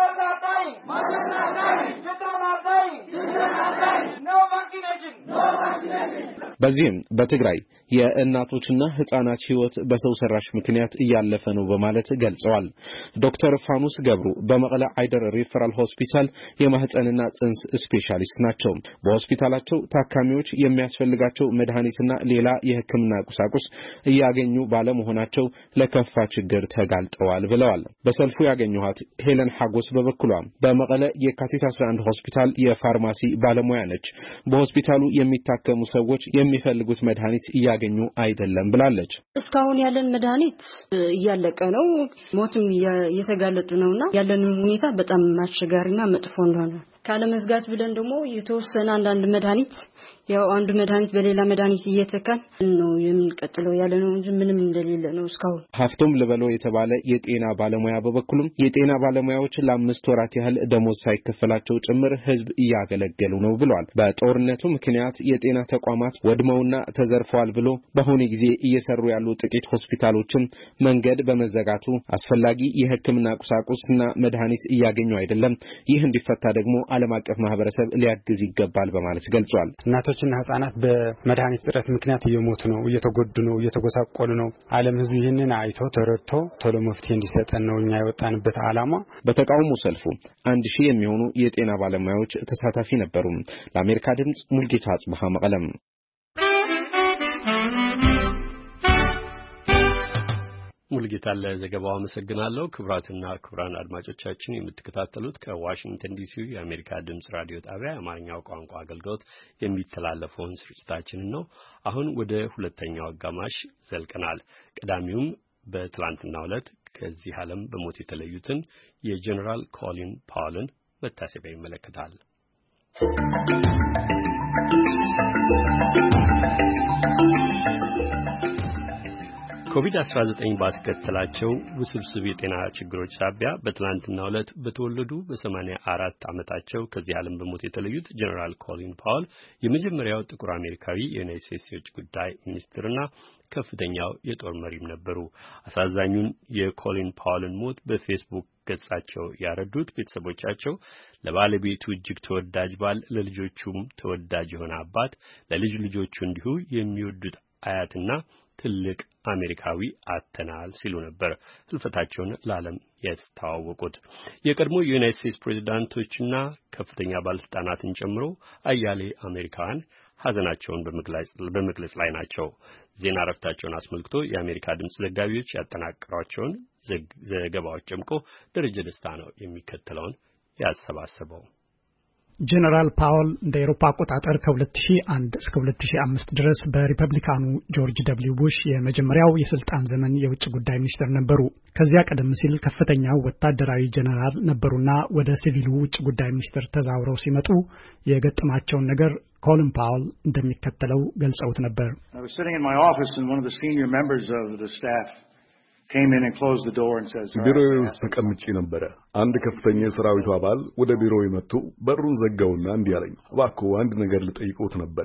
በዚህም በትግራይ የእናቶችና ህጻናት ህይወት በሰው ሰራሽ ምክንያት እያለፈ ነው በማለት ገልጸዋል። ዶክተር ፋኑስ ገብሩ በመቀለ አይደር ሪፈራል ሆስፒታል የማህፀንና ጽንስ ስፔሻሊስት ናቸው። በሆስፒታላቸው ታካሚዎች የሚያስፈልጋቸው መድኃኒትና ሌላ የሕክምና ቁሳቁስ እያገኙ ባለመሆናቸው ለከፋ ችግር ተጋልጠዋል ብለዋል። በሰልፉ ያገኘኋት ሄለን ሐጎስ በበኩሏ በመቀለ የካቲት 11 ሆስፒታል የፋርማሲ ባለሙያ ነች። በሆስፒታሉ የሚታከሙ ሰዎች የሚፈልጉት መድኃኒት እያገኙ አይደለም ብላለች። እስካሁን ያለን መድኃኒት እያለቀ ነው፣ ሞትም እየተጋለጡ ነውና ያለን ሁኔታ በጣም አስቸጋሪና መጥፎ እንደሆነ ካለመዝጋት ብለን ደግሞ የተወሰነ አንዳንድ መድኃኒት ያው አንዱ መድኃኒት በሌላ መድኃኒት እየተካን ነው የምንቀጥለው ያለ ነው እንጂ ምንም እንደሌለ ነው እስካሁን። ሀፍቶም ለበሎ የተባለ የጤና ባለሙያ በበኩሉም የጤና ባለሙያዎች ለ5 ወራት ያህል ደሞዝ ሳይከፈላቸው ጭምር ህዝብ እያገለገሉ ነው ብለዋል። በጦርነቱ ምክንያት የጤና ተቋማት ወድመውና ተዘርፈዋል ብሎ በአሁኑ ጊዜ እየሰሩ ያሉ ጥቂት ሆስፒታሎችም መንገድ በመዘጋቱ አስፈላጊ የሕክምና ቁሳቁስና መድኃኒት እያገኙ አይደለም። ይህ እንዲፈታ ደግሞ ዓለም አቀፍ ማህበረሰብ ሊያግዝ ይገባል በማለት ገልጿል። እናቶችና ህጻናት በመድኃኒት እጥረት ምክንያት እየሞቱ ነው፣ እየተጎዱ ነው፣ እየተጎሳቆሉ ነው። ዓለም ህዝብ ይህንን አይቶ ተረድቶ ቶሎ መፍትሄ እንዲሰጠን ነው እኛ የወጣንበት ዓላማ። በተቃውሞ ሰልፉ 1000 የሚሆኑ የጤና ባለሙያዎች ተሳታፊ ነበሩ። ለአሜሪካ ድምጽ ሙልጌታ አጽብሃ መቀለም። ሙልጌታ ለዘገባው አመሰግናለሁ። ክቡራትና ክቡራን አድማጮቻችን የምትከታተሉት ከዋሽንግተን ዲሲ የአሜሪካ ድምጽ ራዲዮ ጣቢያ የአማርኛው ቋንቋ አገልግሎት የሚተላለፈውን ስርጭታችንን ነው። አሁን ወደ ሁለተኛው አጋማሽ ዘልቀናል። ቀዳሚውም በትላንትናው ዕለት ከዚህ ዓለም በሞት የተለዩትን የጀነራል ኮሊን ፓውልን መታሰቢያ ይመለከታል። ኮቪድ-19 ባስከተላቸው ውስብስብ የጤና ችግሮች ሳቢያ በትላንትናው ዕለት በተወለዱ በ84 ዓመታቸው ከዚህ ዓለም በሞት የተለዩት ጀነራል ኮሊን ፓውል የመጀመሪያው ጥቁር አሜሪካዊ የዩናይትድ ስቴትስ የውጭ ጉዳይ ሚኒስትርና ከፍተኛው የጦር መሪም ነበሩ። አሳዛኙን የኮሊን ፓውልን ሞት በፌስቡክ ገጻቸው ያረዱት ቤተሰቦቻቸው ለባለቤቱ እጅግ ተወዳጅ ባል፣ ለልጆቹም ተወዳጅ የሆነ አባት፣ ለልጅ ልጆቹ እንዲሁ የሚወዱት አያትና ትልቅ አሜሪካዊ አተናል ሲሉ ነበር ህልፈታቸውን ለዓለም ያስተዋወቁት። የቀድሞ የዩናይትድ ስቴትስ ፕሬዝዳንቶችና ከፍተኛ ባለስልጣናትን ጨምሮ አያሌ አሜሪካውያን ሐዘናቸውን በመግለጽ ላይ ናቸው። ዜና እረፍታቸውን አስመልክቶ የአሜሪካ ድምጽ ዘጋቢዎች ያጠናቀሯቸውን ዘገባዎች ጨምቆ ደረጀ ደስታ ነው የሚከተለውን ያሰባሰበው። ጀነራል ፓውል እንደ አውሮፓ አቆጣጠር ከ2001 እስከ 2005 ድረስ በሪፐብሊካኑ ጆርጅ ደብሊው ቡሽ የመጀመሪያው የስልጣን ዘመን የውጭ ጉዳይ ሚኒስትር ነበሩ። ከዚያ ቀደም ሲል ከፍተኛው ወታደራዊ ጀነራል ነበሩና ወደ ሲቪሉ ውጭ ጉዳይ ሚኒስትር ተዛውረው ሲመጡ የገጠማቸውን ነገር ኮሊን ፓውል እንደሚከተለው ገልጸውት ነበር። ቢሮዬ ውስጥ ተቀምጬ ነበረ። አንድ ከፍተኛ የሰራዊቱ አባል ወደ ቢሮዬ መጥቶ በሩን ዘጋውና እንዲህ አለኝ፣ እባክዎ አንድ ነገር ልጠይቅዎት ነበረ።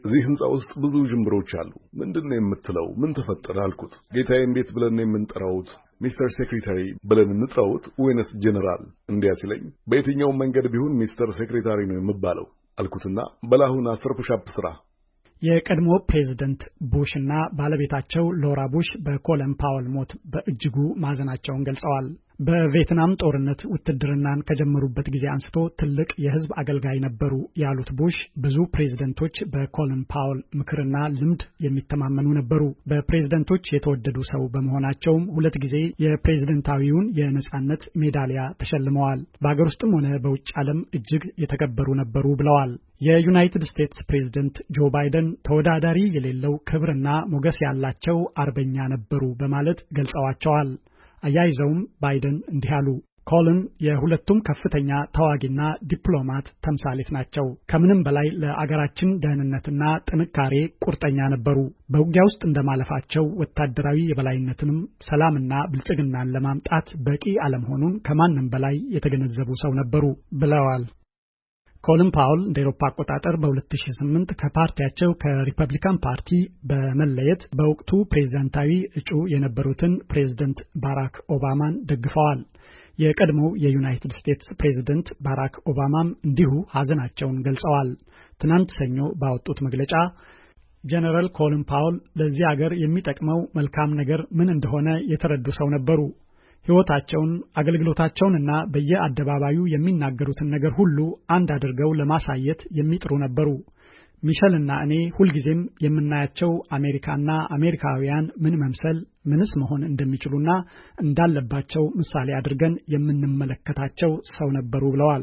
እዚህ ህንጻ ውስጥ ብዙ ጅምብሮች አሉ። ምንድነው የምትለው? ምን ተፈጠረ አልኩት። ጌታዬ እንዴት ብለን የምንጠራውት? ሚስተር ሴክሬታሪ ብለን እንጥራውት ወይንስ ጀነራል? እንዲያ ሲለኝ በየትኛው መንገድ ቢሆን ሚስተር ሴክሬታሪ ነው የምባለው አልኩትና በላሁን 10 ፑሽ-አፕ ስራ። የቀድሞ ፕሬዝዳንት ቡሽ እና ባለቤታቸው ሎራ ቡሽ በኮለን ፓወል ሞት በእጅጉ ማዘናቸውን ገልጸዋል። በቪየትናም ጦርነት ውትድርናን ከጀመሩበት ጊዜ አንስቶ ትልቅ የህዝብ አገልጋይ ነበሩ ያሉት ቡሽ ብዙ ፕሬዝዳንቶች በኮለን ፓወል ምክርና ልምድ የሚተማመኑ ነበሩ። በፕሬዝዳንቶች የተወደዱ ሰው በመሆናቸውም 2 ጊዜ የፕሬዝዳንታዊውን የነጻነት ሜዳሊያ ተሸልመዋል። በአገር ውስጥም ሆነ በውጭ ዓለም እጅግ የተከበሩ ነበሩ ብለዋል። የዩናይትድ ስቴትስ ፕሬዝዳንት ጆ ባይደን ተወዳዳሪ የሌለው ክብርና ሞገስ ያላቸው አርበኛ ነበሩ በማለት ገልጸዋቸዋል። አያይዘውም ባይደን እንዲህ አሉ። ኮልን የሁለቱም ከፍተኛ ተዋጊና ዲፕሎማት ተምሳሌት ናቸው። ከምንም በላይ ለአገራችን ደህንነትና ጥንካሬ ቁርጠኛ ነበሩ። በውጊያ ውስጥ እንደማለፋቸው ወታደራዊ የበላይነትንም ሰላምና ብልጽግናን ለማምጣት በቂ አለመሆኑን ከማንም በላይ የተገነዘቡ ሰው ነበሩ ብለዋል። ኮልን ፓወል እንደ አውሮፓ አቆጣጠር በ2008 ከፓርቲያቸው ከሪፐብሊካን ፓርቲ በመለየት በወቅቱ ፕሬዝዳንታዊ እጩ የነበሩትን ፕሬዝዳንት ባራክ ኦባማን ደግፈዋል። የቀድሞው የዩናይትድ ስቴትስ ፕሬዝዳንት ባራክ ኦባማም እንዲሁ ሐዘናቸውን ገልጸዋል። ትናንት ሰኞ ባወጡት መግለጫ ጀነራል ኮልን ፓወል ለዚህ ሀገር የሚጠቅመው መልካም ነገር ምን እንደሆነ የተረዱ ሰው ነበሩ። ሕይወታቸውን አገልግሎታቸውንና በየአደባባዩ የሚናገሩትን ነገር ሁሉ አንድ አድርገው ለማሳየት የሚጥሩ ነበሩ። ሚሸልና እኔ ሁልጊዜም የምናያቸው አሜሪካና አሜሪካውያን ምን መምሰል ምንስ መሆን እንደሚችሉና እንዳለባቸው ምሳሌ አድርገን የምንመለከታቸው ሰው ነበሩ ብለዋል።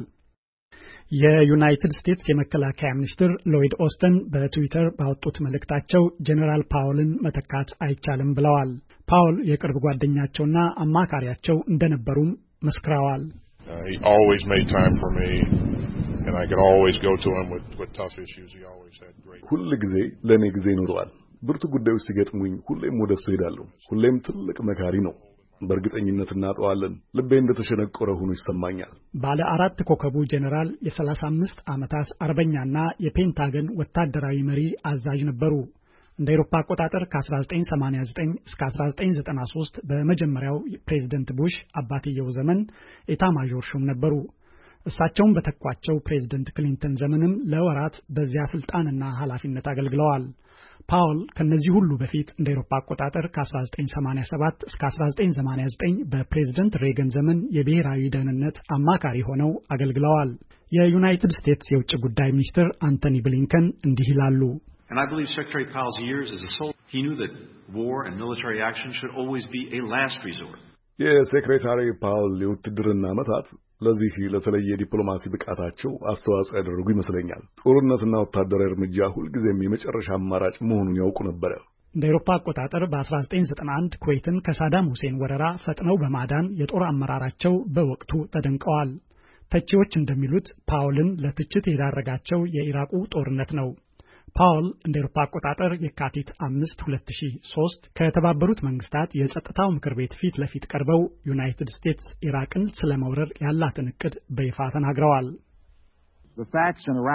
የዩናይትድ ስቴትስ የመከላከያ ሚኒስትር ሎይድ ኦስተን በትዊተር ባወጡት መልእክታቸው ጀነራል ፓወልን መተካት አይቻልም ብለዋል። ፓወል የቅርብ ጓደኛቸውና አማካሪያቸው እንደነበሩም መስክረዋል። He always made time for me and I could always go to him with tough issues. He always had great ሁሉ ጊዜ ለኔ ጊዜ ይኖረዋል። ብርቱ ጉዳዮች ሲገጥሙኝ ሁሌም ወደሱ ሄዳለሁ። ሁሌም ትልቅ መካሪ ነው። በእርግጠኝነት እናጠዋለን። ልቤ እንደተሸነቆረ ሆኖ ይሰማኛል። ባለ 4 ኮከቡ ጀነራል የ35 ዓመታት አርበኛና የፔንታገን ወታደራዊ መሪ አዛዥ ነበሩ። እንደ አውሮፓ አቆጣጠር ከ1989 እስከ 1993 በመጀመሪያው ፕሬዝዳንት ቡሽ አባትየው ዘመን ኤታማዦር ሹም ነበሩ። እሳቸውም በተኳቸው ፕሬዝዳንት ክሊንተን ዘመንም ለወራት በዚያ ስልጣንና ኃላፊነት አገልግለዋል። ፓወል ከነዚህ ሁሉ በፊት እንደ አውሮፓ አቆጣጠር ከ1987 እስከ 1989 በፕሬዝዳንት ሬገን ዘመን የብሔራዊ ደህንነት አማካሪ ሆነው አገልግለዋል። የዩናይትድ ስቴትስ የውጭ ጉዳይ ሚኒስትር አንቶኒ ብሊንከን እንዲህ ይላሉ። And I believe Secretary Powell's years as a soldier, he knew that war and military action should always be a last resort. የሴክሬታሪ ፓውል የውትድርና ዓመታት ለዚህ ለተለየ ዲፕሎማሲ ብቃታቸው አስተዋጽኦ ያደረጉ ይመስለኛል። ጦርነትና ወታደራዊ እርምጃ ሁልጊዜም የመጨረሻ አማራጭ መሆኑን ያውቁ ነበር። እንደ አውሮፓ አቆጣጠር በ1991 ኩዌትን ከሳዳም ሁሴን ወረራ ፈጥነው በማዳን የጦር አመራራቸው በወቅቱ ተደንቀዋል። ተቺዎች እንደሚሉት ፓውልን ለትችት የዳረጋቸው የኢራቁ ጦርነት ነው። ፓውል እንደ አውሮፓ አቆጣጠር የካቲት 5 2003 ከተባበሩት መንግስታት የጸጥታው ምክር ቤት ፊት ለፊት ቀርበው ዩናይትድ ስቴትስ ኢራቅን ስለመውረር ያላትን እቅድ በይፋ ተናግረዋል። The facts in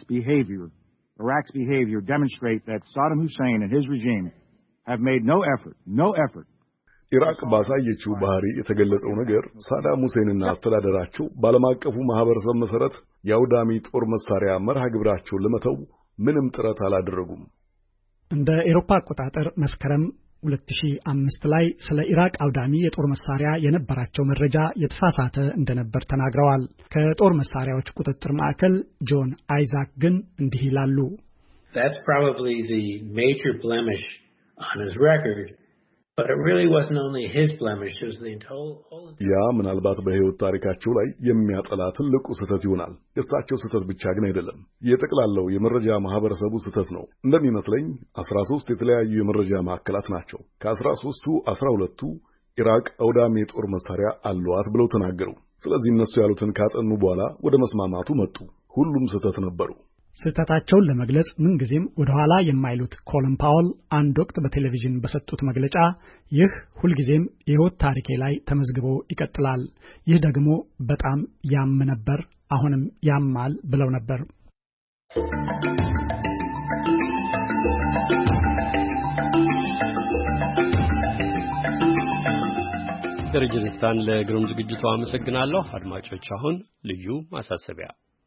Iraq's behavior demonstrate that Saddam Hussein and his regime have made no effort ኢራቅ ባሳየችው ባህሪ የተገለጸው ነገር ሳዳም ሁሴንና አስተዳደራቸው ባለም አቀፉ ማህበረሰብ መሰረት የአውዳሚ ጦር መሳሪያ መርሃ ግብራቸውን ለመተው ምንም ጥረት አላደረጉም። እንደ አውሮፓ አቆጣጠር መስከረም 2005 ላይ ስለ ኢራቅ አውዳሚ የጦር መሳሪያ የነበራቸው መረጃ የተሳሳተ እንደነበር ተናግረዋል። ከጦር መሳሪያዎች ቁጥጥር ማዕከል ጆን አይዛክ ግን እንዲህ ይላሉ። That's probably the major blemish on his record. But it really wasn't only his blemish, it was the whole ያ ምናልባት በህይወት ታሪካቸው ላይ የሚያጠላ ትልቁ ስህተት ይሆናል። የእሳቸው ስህተት ብቻ ግን አይደለም፣ የጠቅላላው የመረጃ ማህበረሰቡ ስህተት ነው። እንደሚመስለኝ 13 የተለያዩ የመረጃ ማዕከላት ናቸው። ከ13ቱ 12ቱ ኢራቅ አውዳሚ የጦር መሳሪያ አሏት ብለው ተናገሩ። ስለዚህ እነሱ ያሉትን ካጠኑ በኋላ ወደ መስማማቱ መጡ። ሁሉም ስህተት ነበሩ። ስህተታቸውን ለመግለጽ ምንጊዜም ወደ ኋላ የማይሉት ኮልን ፓወል አንድ ወቅት በቴሌቪዥን በሰጡት መግለጫ ይህ ሁልጊዜም የህይወት ታሪኬ ላይ ተመዝግቦ ይቀጥላል፣ ይህ ደግሞ በጣም ያም ነበር፣ አሁንም ያማል ብለው ነበር። ደረጀ ደስታን ለግሩም ዝግጅቱ አመሰግናለሁ። አድማጮች አሁን ልዩ ማሳሰቢያ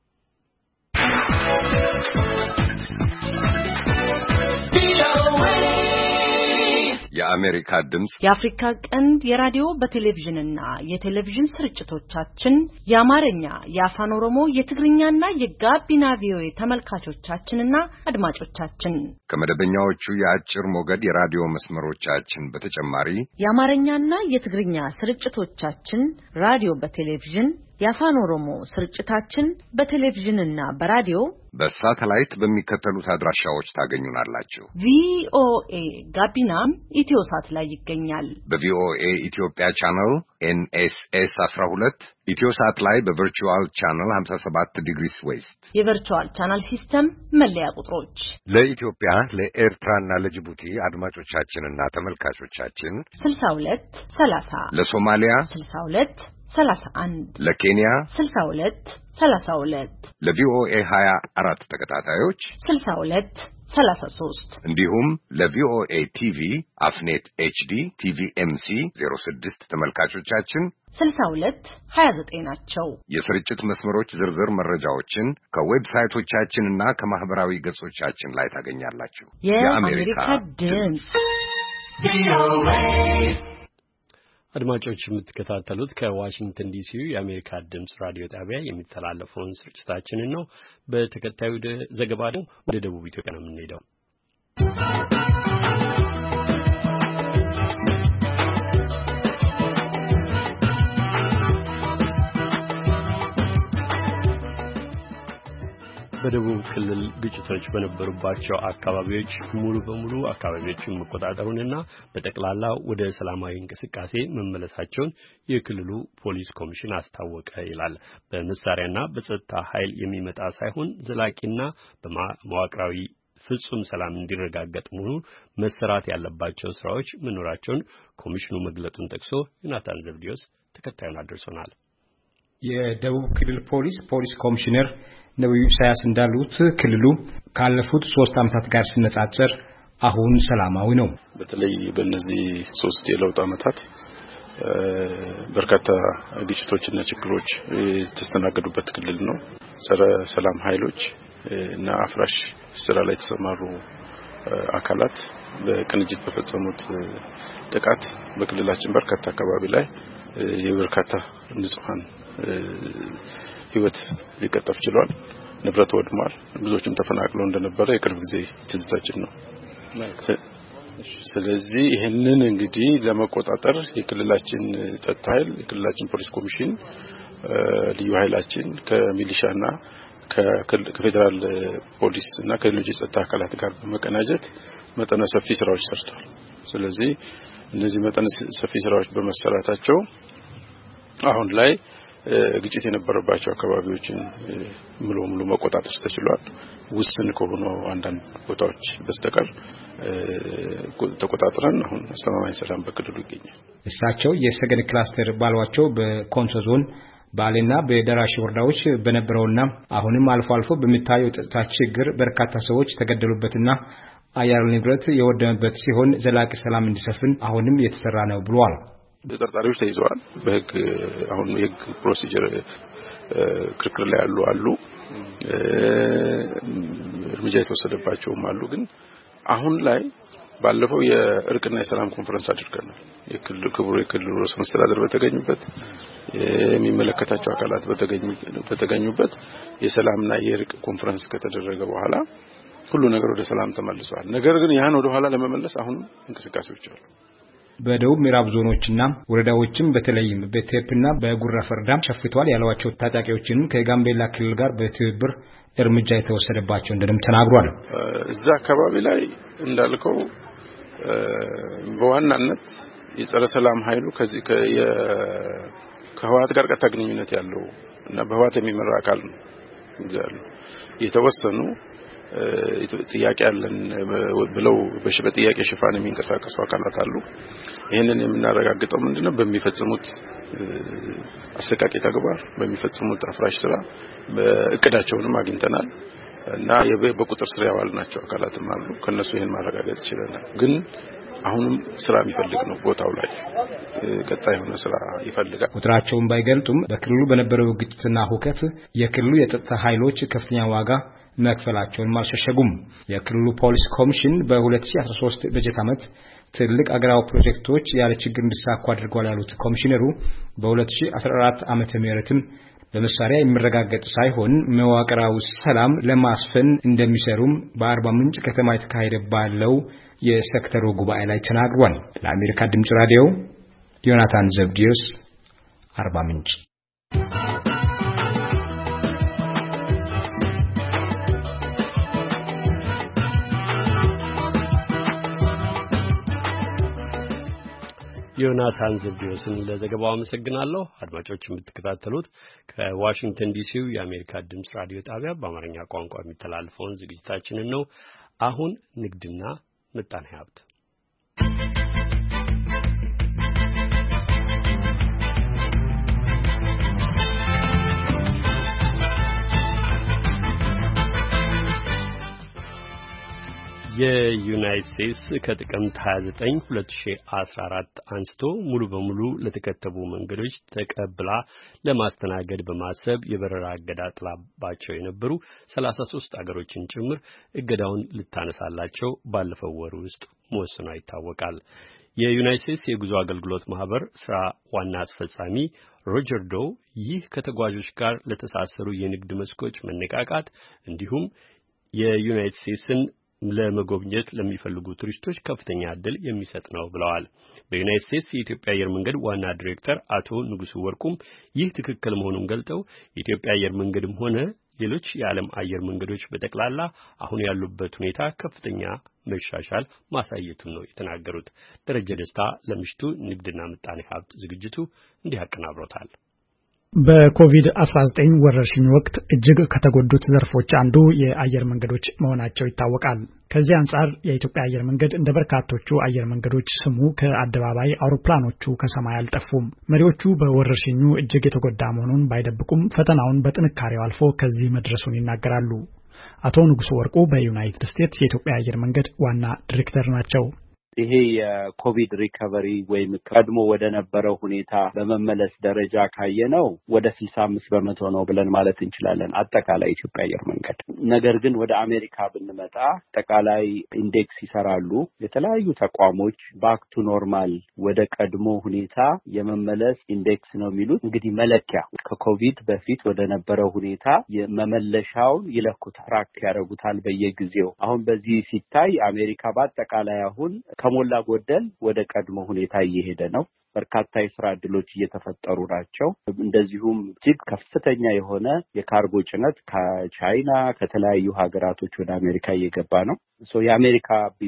የአሜሪካ ድምጽ የአፍሪካ ቀንድ የራዲዮ በቴሌቪዥንና የቴሌቪዥን ስርጭቶቻችን የአማርኛ የአፋን ኦሮሞ የትግርኛና የጋቢና ቪኦኤ ተመልካቾቻችንና አድማጮቻችን ከመደበኛዎቹ የአጭር ሞገድ የራዲዮ መስመሮቻችን በተጨማሪ የአማርኛና የትግርኛ ስርጭቶቻችን ራዲዮ በቴሌቪዥን የአፋን ኦሮሞ ስርጭታችን በቴሌቪዥንና በራዲዮ በሳተላይት በሚከተሉት አድራሻዎች ታገኙናላችሁ። ቪኦኤ ጋቢና ኢትዮሳት ላይ ይገኛል። በቪኦኤ ኢትዮጵያ ቻናል NSS 12 ኢትዮሳት ላይ በቨርቹዋል ቻናል 57 ዲግሪስ ዌስት የቨርቹዋል ቻናል ሲስተም መለያ ቁጥሮች ለኢትዮጵያ ለኤርትራና ለጅቡቲ አድማጮቻችንና ተመልካቾቻችን 62 30 ለሶማሊያ 62 31 ለኬንያ 62 32 ለቪኦኤ 24 ተከታታዮች 62 33 እንዲሁም ለቪኦኤ ቲቪ አፍኔት HD ቲቪ MC 06 ተመልካቾቻችን 62 29 ናቸው። የስርጭት መስመሮች ዝርዝር መረጃዎችን ከዌብሳይቶቻችንና ከማህበራዊ ገጾቻችን ላይ ታገኛላችሁ። የአሜሪካ ድምጽ አድማጮች የምትከታተሉት ከዋሽንግተን ዲሲ የአሜሪካ ድምጽ ራዲዮ ጣቢያ የሚተላለፈውን ስርጭታችንን ነው። በተከታዩ ዘገባ ደግሞ ወደ ደቡብ ኢትዮጵያ ነው የምንሄደው። በደቡብ ክልል ግጭቶች በነበሩባቸው አካባቢዎች ሙሉ በሙሉ አካባቢዎችን መቆጣጠሩንና በጠቅላላ ወደ ሰላማዊ እንቅስቃሴ መመለሳቸውን የክልሉ ፖሊስ ኮሚሽን አስታወቀ ይላል። በመሳሪያና በጸጥታ ኃይል የሚመጣ ሳይሆን ዘላቂና በመዋቅራዊ ፍጹም ሰላም እንዲረጋገጥ መሆኑ መሰራት ያለባቸው ስራዎች መኖራቸውን ኮሚሽኑ መግለጹን ጠቅሶ ዮናታን ዘብዲዮስ ተከታዩን አድርሶናል። የደቡብ ክልል ፖሊስ ኮሚሽነር ነብዩ ኢሳያስ እንዳሉት ክልሉ ካለፉት 3 ዓመታት ጋር ሲነጻጸር አሁን ሰላማዊ ነው። በተለይ በእነዚህ 3 የለውጥ ዓመታት በርካታ ግጭቶችና ችግሮች የተስተናገዱበት ክልል ነው። ሰላም ኃይሎች እና አፍራሽ ስራ ላይ የተሰማሩ አካላት በቅንጅት በፈጸሙት ጥቃት በክልላችን በርካታ አካባቢ ላይ የበርካታ ንጹሃን ህይወት ሊቀጠፍ ችሏል። ንብረት ወድሟል። ብዙዎችም ተፈናቅለው እንደነበረ የቅርብ ጊዜ ትዝታችን ነው። ስለዚህ ይሄንን እንግዲህ ለመቆጣጠር የክልላችን ጸጥታ ኃይል የክልላችን ፖሊስ ኮሚሽን ልዩ ኃይላችን ከሚሊሻና ከፌደራል ፖሊስ እና ከሌሎች የጸጥታ አካላት ጋር በመቀናጀት መጠነ ሰፊ ስራዎች ሰርቷል። ስለዚህ እነዚህ መጠነ ሰፊ ስራዎች በመሰራታቸው አሁን ላይ ግጭት የነበረባቸው አካባቢዎችን ሙሉ መቆጣጠር ተችሏል። ውስን ከሆኑ አንዳንድ ቦታዎች በስተቀር ተቆጣጥረን አሁን አስተማማኝ ሰላም በክልሉ ይገኛል። እሳቸው የሰገን ክላስተር ባሏቸው በኮንሶ ዞን ባሌና በደራሽ ወረዳዎች በነበረውና አሁንም አልፎ አልፎ በሚታየው ጸጥታ ችግር በርካታ ሰዎች ተገደሉበትና አያሌ ንብረት የወደመበት ሲሆን ዘላቂ ሰላም እንዲሰፍን አሁንም እየተሰራ ነው ብለዋል። ተጠርጣሪዎች ተይዘዋል። በህግ አሁን የህግ ፕሮሲጀር ክርክር ላይ አሉ እርምጃ የተወሰደባቸውም አሉ። ግን አሁን ላይ ባለፈው የእርቅና የሰላም ኮንፈረንስ አድርገናል። የክልሉ ርዕሰ መስተዳድር በተገኙበት የሚመለከታቸው አካላት በተገኙበት የሰላምና የእርቅ ኮንፈረንስ ከተደረገ በኋላ ሁሉ ነገር ወደ ሰላም ተመልሷል። ነገር ግን ያን ወደ ኋላ ለመመለስ አሁን እንቅስቃሴዎች አሉ። በደቡብ ምዕራብ ዞኖችና ወረዳዎችም በተለይም በቴፕና በጉራ ፈርዳ ሸፍቷል ያሏቸው ታጣቂዎችንም ከጋምቤላ ክልል ጋር በትብብር እርምጃ የተወሰደባቸው እንደም ተናግሯል። እዛ አካባቢ ላይ እንዳልከው በዋናነት የጸረ ሰላም ኃይሉ ከዚህ ከህወሓት ጋር ቀጥታ ግንኙነት ያለው እና በህወሓት የሚመራ አካል ነው። ይዛሉ የተወሰኑ ጥያቄ አለን ብለው በጥያቄ ሽፋን የሚንቀሳቀሱ አካላት አሉ። ይሄንን የምናረጋግጠው ምንድነው? በሚፈጽሙት አሰቃቂ ተግባር በሚፈጽሙት አፍራሽ ስራ በእቅዳቸውንም አግኝተናል እና በቁጥር ስር ያዋልናቸው አካላትም አሉ። ከነሱ ይሄን ማረጋገጥ ይችላል። ግን አሁንም ስራ የሚፈልግ ነው። ቦታው ላይ ቀጣይ የሆነ ስራ ይፈልጋል። ቁጥራቸውን ባይገልጡም በክልሉ በነበረው ግጭትና ሁከት የክልሉ የጸጥታ ኃይሎች ከፍተኛ ዋጋ መክፈላቸውን አልሸሸጉም። የክልሉ ፖሊስ ኮሚሽን በ2013 በጀት ዓመት ትልቅ አገራዊ ፕሮጀክቶች ያለ ችግር እንዲሳኩ አድርጓል ያሉት ኮሚሽነሩ በ2014 ዓመተ ምህረትም በመሳሪያ የሚረጋገጥ ሳይሆን መዋቅራዊ ሰላም ለማስፈን እንደሚሰሩም በአርባ ምንጭ ከተማ የተካሄደ ባለው የሴክተሩ ጉባኤ ላይ ተናግሯል። ለአሜሪካ ድምጽ ራዲዮ ዮናታን ዘብዲዮስ አርባ ምንጭ። ዮናታን ዘብዲዮስን ለዘገባው አመሰግናለሁ። አድማጮች የምትከታተሉት ከዋሽንግተን ዲሲው የአሜሪካ ድምጽ ራዲዮ ጣቢያ በአማርኛ ቋንቋ የሚተላለፈውን ዝግጅታችንን ነው። አሁን ንግድና ምጣኔ ሀብት የዩናይትድ ስቴትስ ከጥቅምት 29 2014 አንስቶ ሙሉ በሙሉ ለተከተቡ መንገዶች ተቀብላ ለማስተናገድ በማሰብ የበረራ እገዳ ጥላባቸው የነበሩ 33 አገሮችን ጭምር እገዳውን ልታነሳላቸው ባለፈው ወር ውስጥ መወሰኗ ይታወቃል። የዩናይትድ ስቴትስ የጉዞ አገልግሎት ማህበር ስራ ዋና አስፈጻሚ ሮጀር ዶው ይህ ከተጓዦች ጋር ለተሳሰሩ የንግድ መስኮች መነቃቃት እንዲሁም የዩናይትድ ስቴትስን ለመጎብኘት ለሚፈልጉ ቱሪስቶች ከፍተኛ እድል የሚሰጥ ነው ብለዋል። በዩናይትድ ስቴትስ የኢትዮጵያ አየር መንገድ ዋና ዳይሬክተር አቶ ንጉሱ ወርቁም ይህ ትክክል መሆኑን ገልጠው የኢትዮጵያ አየር መንገድም ሆነ ሌሎች የዓለም አየር መንገዶች በጠቅላላ አሁን ያሉበት ሁኔታ ከፍተኛ መሻሻል ማሳየቱን ነው የተናገሩት። ደረጀ ደስታ ለምሽቱ ንግድና ምጣኔ ሀብት ዝግጅቱ እንዲህ አቀናብሮታል። በኮቪድ-19 ወረርሽኝ ወቅት እጅግ ከተጎዱት ዘርፎች አንዱ የአየር መንገዶች መሆናቸው ይታወቃል። ከዚህ አንጻር የኢትዮጵያ አየር መንገድ እንደ በርካቶቹ አየር መንገዶች ስሙ ከአደባባይ አውሮፕላኖቹ ከሰማይ አልጠፉም። መሪዎቹ በወረርሽኙ እጅግ የተጎዳ መሆኑን ባይደብቁም ፈተናውን በጥንካሬው አልፎ ከዚህ መድረሱን ይናገራሉ። አቶ ንጉሱ ወርቁ በዩናይትድ ስቴትስ የኢትዮጵያ አየር መንገድ ዋና ዳይሬክተር ናቸው። ይሄ የኮቪድ ሪከቨሪ ወይም ቀድሞ ወደ ነበረው ሁኔታ በመመለስ ደረጃ ካየነው ወደ 65% ነው ብለን ማለት እንችላለን አጠቃላይ ኢትዮጵያ አየር መንገድ። ነገር ግን ወደ አሜሪካ ብንመጣ አጠቃላይ ኢንዴክስ ይሰራሉ የተለያዩ ተቋሞች ባክ ቱ ኖርማል ወደ ቀድሞ ሁኔታ የመመለስ ኢንዴክስ ነው የሚሉት። እንግዲህ መለኪያ ከኮቪድ በፊት ወደ ነበረው ሁኔታ የመመለሻውን ይለኩታል፣ ትራክ ያደርጉታል በየጊዜው። አሁን በዚህ ሲታይ አሜሪካ በአጠቃላይ አሁን ከሞላ ጎደል ወደ ቀድሞ ሁኔታ እየሄደ ነው። በርካታ የስራ ዕድሎች እየተፈጠሩ ናቸው። እንደዚሁም እጅግ ከፍተኛ የሆነ የካርጎ ጭነት ከቻይና ከተለያዩ ሀገራቶች ወደ አሜሪካ እየገባ ነው። የአሜሪካ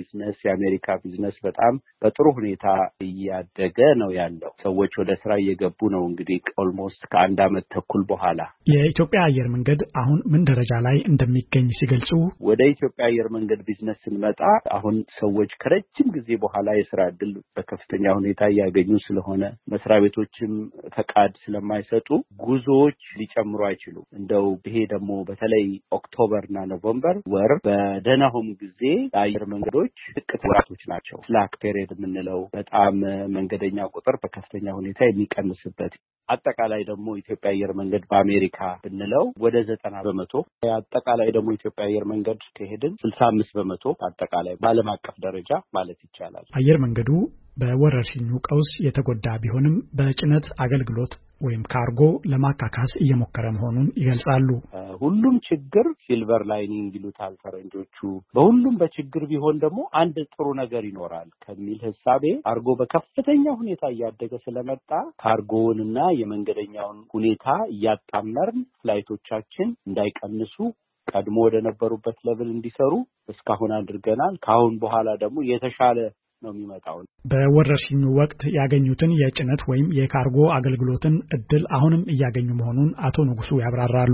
ቢዝነስ በጣም በጥሩ ሁኔታ እያደገ ነው ያለው። ሰዎች ወደ ስራ እየገቡ ነው። እንግዲህ ኦልሞስት ከአንድ ዓመት ተኩል በኋላ የኢትዮጵያ አየር መንገድ አሁን ምን ደረጃ ላይ እንደሚገኝ ሲገልጹ ወደ ኢትዮጵያ አየር መንገድ ቢዝነስ ስንመጣ አሁን ሰዎች ከረጅም ጊዜ በኋላ የስራ ዕድል በከፍተኛ ሁኔታ እያገኙ ስለሆነ መስሪያ ቤቶችም ፈቃድ ስለማይሰጡ ጉዞዎች ሊጨምሩ አይችሉም። እንደው ይሄ ደግሞ በተለይ ኦክቶበርና ኖቬምበር ወር በደህናውም ጊዜ አየር መንገዶች ጥቂት ወራቶች ናቸው። ስላክ ፔሪየድ የምንለው በጣም መንገደኛ ቁጥር በከፍተኛ ሁኔታ የሚቀንስበት። አጠቃላይ ደግሞ ኢትዮጵያ አየር መንገድ በአሜሪካ ብንለው ወደ 90%፣ አጠቃላይ ደግሞ ኢትዮጵያ አየር መንገድ ከሄድን 65% አጠቃላይ በዓለም አቀፍ ደረጃ ማለት ይቻላል። አየር መንገዱ በወረርሽኙ ቀውስ የተጎዳ ቢሆንም በጭነት አገልግሎት ወይም ካርጎ ለማካካስ እየሞከረ መሆኑን ይገልጻሉ። ሁሉም ችግር ሲልቨር ላይኒንግ ይሉታል ፈረንጆቹ። በሁሉም በችግር ቢሆን ደግሞ አንድ ጥሩ ነገር ይኖራል ከሚል ህሳቤ ካርጎ በከፍተኛ ሁኔታ እያደገ ስለመጣ ካርጎውንና የመንገደኛውን ሁኔታ እያጣመርን ፍላይቶቻችን እንዳይቀንሱ ቀድሞ ወደ ነበሩበት ሌቭል እንዲሰሩ እስካሁን አድርገናል። ከአሁን በኋላ ደግሞ የተሻለ ነው የሚመጣው። በወረርሽኙ ወቅት ያገኙትን የጭነት ወይም የካርጎ አገልግሎትን እድል አሁንም እያገኙ መሆኑን አቶ ንጉሱ ያብራራሉ።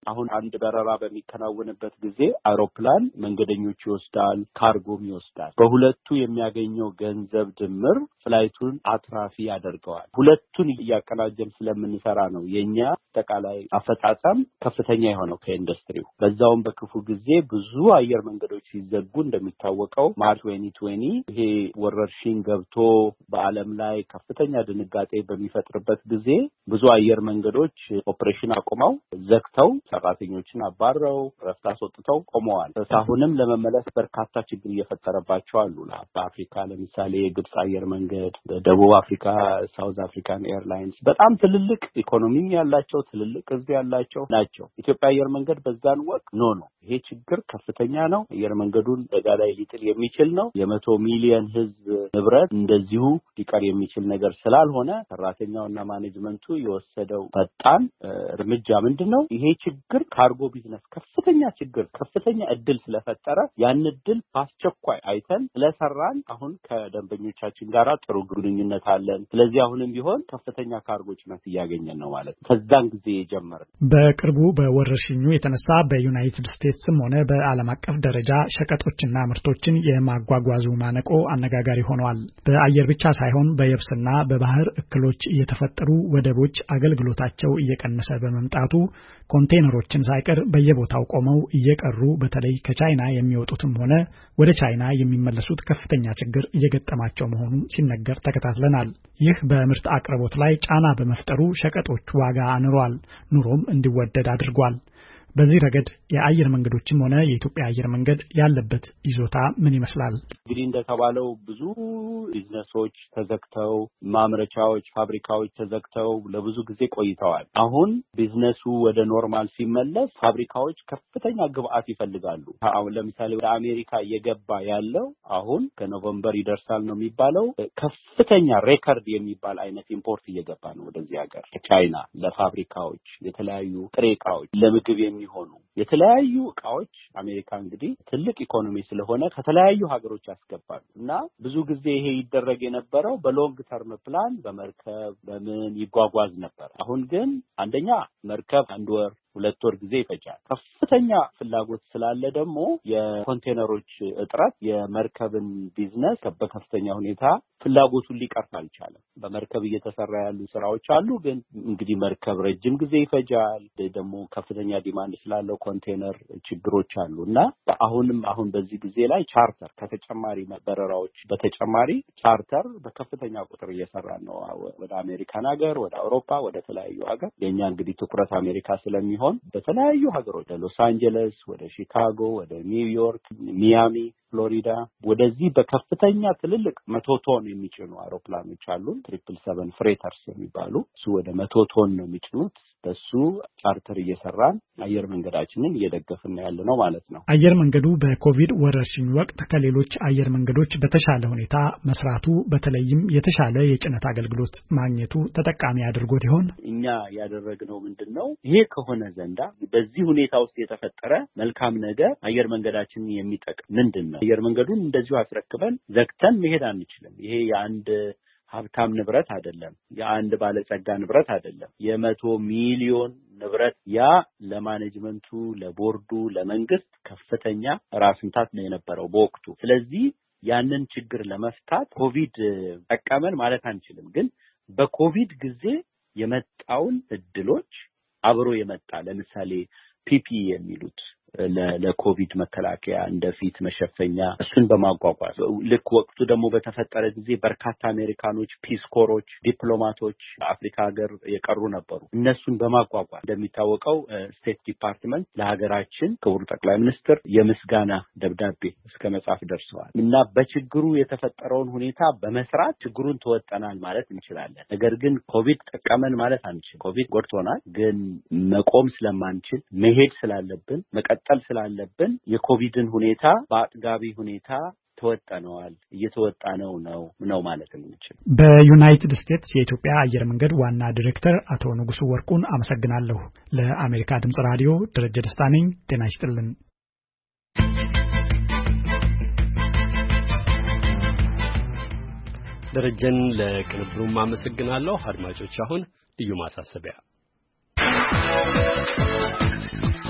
አሁን አንድ በረራ በሚከናወንበት ጊዜ አውሮፕላን መንገደኞች ይወስዳል፣ ካርጎም ይወስዳል። በሁለቱ የሚያገኘው ገንዘብ ድምር ፍላይቱን አትራፊ ያደርገዋል። ሁለቱን እያቀናጀን ስለምንሰራ ነው የኛ አጠቃላይ አፈጻጸም ከፍተኛ የሆነው ከኢንዱስትሪው። በዛውም በክፉ ጊዜ ብዙ አየር መንገዶች ሲዘጉ እንደሚታወቀው ማርች 2020 ይሄ ወረርሽኝ ገብቶ በዓለም ላይ ከፍተኛ ድንጋጤ በሚፈጥርበት ጊዜ ብዙ አየር መንገዶች ኦፕሬሽን አቁመው ዘግተው ሰራተኞችን አባረው ረፍት አስወጥተው ቆመዋል። አሁንም ለመመለስ በርካታ ችግር እየፈጠረባቸው አሉ። በአፍሪካ ለምሳሌ የግብጽ አየር መንገድ፣ በደቡብ አፍሪካ ሳውዝ አፍሪካን ኤርላይንስ በጣም ትልልቅ ኢኮኖሚ ያላቸው ትልልቅ ህዝብ ያላቸው ናቸው። ኢትዮጵያ አየር መንገድ በዛን ወቅት ነው ይሄ ችግር ከፍተኛ ነው፣ አየር መንገዱን አደጋ ላይ ሊጥል የሚችል ነው፣ የ100 ሚሊዮን ህዝብ ንብረት እንደዚሁ ሊቀር የሚችል ነገር ስላልሆነ ሰራተኛውና ማኔጅመንቱ የወሰደው ፈጣን እርምጃ ምንድነው? ይሄ ችግር ካርጎ ቢዝነስ ከፍተኛ ችግር ከፍተኛ እድል ስለፈጠረ ያን እድል በአስቸኳይ አይተን ስለሰራን አሁን ከደንበኞቻችን ጋር ጥሩ ግንኙነት አለን። ስለዚህ አሁንም ቢሆን ከፍተኛ ካርጎ ጭነት እያገኘን ነው ማለት ነው። ከዛን ጊዜ የጀመረ በቅርቡ በወረርሽኙ የተነሳ በዩናይትድ ስቴትስም ሆነ በዓለም አቀፍ ደረጃ ሸቀጦችና ምርቶችን የማጓጓዙ ማነቆ አነጋጋሪ ሆኗል። በአየር ብቻ ሳይሆን በየብስና በባህር እክሎች እየተፈጠሩ ወደቦች አገልግሎታቸው እየቀነሰ በመምጣቱ ኮንቴነሮችን ሳይቀር በየቦታው ቆመው እየቀሩ በተለይ ከቻይና የሚወጡትም ሆነ ወደ ቻይና የሚመለሱት ከፍተኛ ችግር እየገጠማቸው መሆኑን ሲነገር ተከታትለናል። ይህ በምርት አቅርቦት ላይ ጫና በመፍጠሩ ሸቀጦች ዋጋ አንሯል፣ ኑሮም እንዲወደድ አድርጓል። በዚህ ረገድ የአየር መንገዶችም ሆነ የኢትዮጵያ አየር መንገድ ያለበት ይዞታ ምን ይመስላል? እንግዲህ እንደተባለው ብዙ ቢዝነሶች ተዘግተው፣ ማምረቻዎች፣ ፋብሪካዎች ተዘግተው ለብዙ ጊዜ ቆይተዋል። አሁን ቢዝነሱ ወደ ኖርማል ሲመለስ ፋብሪካዎች ከፍተኛ ግብአት ይፈልጋሉ። አሁን ለምሳሌ ወደ አሜሪካ እየገባ ያለው አሁን ከኖቨምበር ይደርሳል ነው የሚባለው ከፍተኛ ሬከርድ የሚባል አይነት ኢምፖርት እየገባ ነው ወደዚህ ሀገር ከቻይና ለፋብሪካዎች የተለያዩ ጥሬ ዕቃዎች ለምግብ የሚሆኑ የተለያዩ ዕቃዎች አሜሪካ እንግዲህ ትልቅ ኢኮኖሚ ስለሆነ ከተለያዩ ሀገሮች ያስገባሉ እና ብዙ ጊዜ ይሄ ይደረግ የነበረው በሎንግ ተርም ፕላን በመርከብ በምን ይጓጓዝ ነበር። አሁን ግን አንደኛ መርከብ 1 ወር 2 ወር ጊዜ ይፈጃል። ከፍተኛ ፍላጎት ስላለ ደግሞ የኮንቴነሮች እጥረት የመርከብን ቢዝነስ በከፍተኛ ሁኔታ ፍላጎቱን ሊቀርፍ አልቻለም። በመርከብ እየተሰራ ያሉ ስራዎች አሉ፣ ግን እንግዲህ መርከብ ረጅም ጊዜ ይፈጃል። ደግሞ ከፍተኛ ዲማንድ ስላለው ኮንቴነር ችግሮች አሉ እና አሁን በዚህ ጊዜ ላይ ቻርተር ከተጨማሪ በረራዎች በተጨማሪ ቻርተር በከፍተኛ ቁጥር እየሰራ ነው ወደ አሜሪካን ሀገር፣ ወደ አውሮፓ፣ ወደ ተለያዩ ሀገር። የኛ እንግዲህ ትኩረት አሜሪካ ስለሚሆን በተለያዩ ሀገሮች ሎስ አንጀለስ፣ ወደ ሺካጎ፣ ወደ ኒውዮርክ፣ ሚያሚ፣ ፍሎሪዳ ወደዚህ በከፍተኛ ትልልቅ 100 ቶን የሚጭኑ አውሮፕላኖች አሉ 777 ፍሬተርስ የሚባሉ እሱ ወደ 100 ቶን ነው የሚጭኑት። በሱ ቻርተር እየሰራን አየር መንገዳችንን እየደገፍን ያለ ነው ማለት ነው። አየር መንገዱ በኮቪድ ወረርሽኝ ወቅት ከሌሎች አየር መንገዶች በተሻለ ሁኔታ መስራቱ በተለይም የተሻለ የጭነት አገልግሎት ማግኘቱ ተጠቃሚ አድርጎት ይሆን? እኛ ያደረግነው ምንድነው? ይሄ ከሆነ ዘንዳ በዚህ ሁኔታ ውስጥ የተፈጠረ መልካም ነገር አየር መንገዳችንን የሚጠቅም ምንድነው? አየር መንገዱን እንደዚሁ አስረክበን ዘግተን መሄድ አንችልም። ይሄ የአንድ ሀብታም ንብረት አይደለም፣ የአንድ ባለጸጋ ንብረት አይደለም፣ የ100 ሚሊዮን ንብረት። ያ ለማኔጅመንቱ፣ ለቦርዱ፣ ለመንግስት ከፍተኛ ራስ ምታት ነው የነበረው በወቅቱ። ስለዚህ ያንን ችግር ለመፍታት ኮቪድ ጠቀመን ማለት አንችልም፣ ግን በኮቪድ ጊዜ የመጣውን እድሎች አብሮ የመጣ ለምሳሌ ፒፒ የሚሉት ለኮቪድ መከላከያ እንደ ፊት መሸፈኛ እሱን በማጓጓዝ ልክ ወቅቱ ደግሞ በተፈጠረ ጊዜ በርካታ አሜሪካኖች ፒስኮሮች፣ ዲፕሎማቶች አፍሪካ ሀገር የቀሩ ነበሩ። እነሱን በማጓጓዝ እንደሚታወቀው ስቴት ዲፓርትመንት ለሀገራችን ክቡር ጠቅላይ ሚኒስትር የምስጋና ደብዳቤ እስከ መጻፍ ደርሰዋል እና በችግሩ የተፈጠረውን ሁኔታ በመስራት ችግሩን ተወጠናል ማለት እንችላለን። ነገር ግን ኮቪድ ጠቀመን ማለት አንችልም። ኮቪድ ጎድቶናል፣ ግን መቆም ስለማንችል መሄድ ስላለብን መቀጠል ስላለብን የኮቪድን ሁኔታ በአጥጋቢ ሁኔታ ተወጣነዋል፣ እየተወጣነው ነው ማለት እንችላለን። በዩናይትድ ስቴትስ የኢትዮጵያ አየር መንገድ ዋና ዳይሬክተር አቶ ንጉሱ ወርቁን አመሰግናለሁ። ለአሜሪካ ድምጽ ራዲዮ ደረጀ ደስታ ነኝ። ጤና ይስጥልን። ደረጀን ለቅንብሩም አመሰግናለሁ። አድማጮች አሁን ልዩ ማሳሰቢያ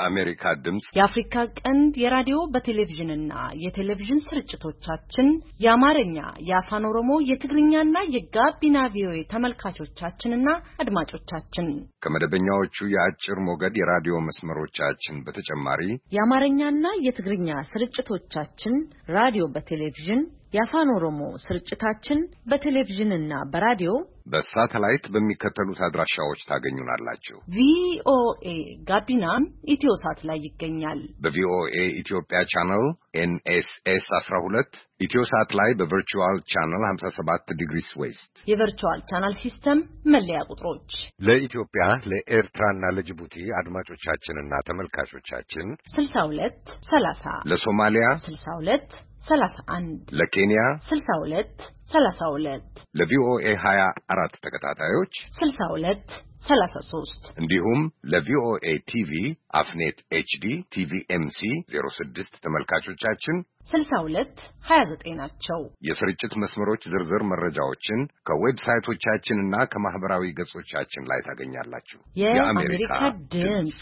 የአሜሪካ ድምጽ የአፍሪካ ቀንድ የራዲዮ በቴሌቪዥንና የቴሌቪዥን ስርጭቶቻችን የአማርኛ የአፋን ኦሮሞ የትግርኛና የጋቢና ቪኦኤ ተመልካቾቻችንና አድማጮቻችን ከመደበኛዎቹ የአጭር ሞገድ የራዲዮ መስመሮቻችን በተጨማሪ የአማርኛና የትግርኛ ስርጭቶቻችን ራዲዮ በቴሌቪዥን የአፋን ኦሮሞ ስርጭታችን በቴሌቪዥንና በራዲዮ በሳተላይት በሚከተሉት አድራሻዎች ታገኙናላችሁ። ቪኦኤ ጋቢና ኢትዮሳት ላይ ይገኛል። በቪኦኤ ኢትዮጵያ ቻናል NSS 12 ኢትዮሳት ላይ በቨርቹዋል ቻናል 57 ዲግሪስ ዌስት የቨርቹዋል ቻናል ሲስተም መለያ ቁጥሮች ለኢትዮጵያ ለኤርትራና ለጅቡቲ አድማጮቻችንና ተመልካቾቻችን 62 30 ለሶማሊያ 62 31 ለኬንያ 62 32 ለቪኦኤ 24 ተከታታዮች 62 33 እንዲሁም ለቪኦኤ ቲቪ አፍኔት HD ቲቪ MC 06 ተመልካቾቻችን 62 29 ናቸው። የስርጭት መስመሮች ዝርዝር መረጃዎችን ከዌብሳይቶቻችንና ከማህበራዊ ገጾቻችን ላይ ታገኛላችሁ። የአሜሪካ ድምጽ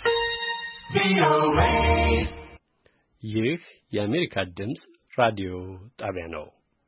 ይህ የአሜሪካ ድምጽ ራዲዮ ጣቢያ ነው።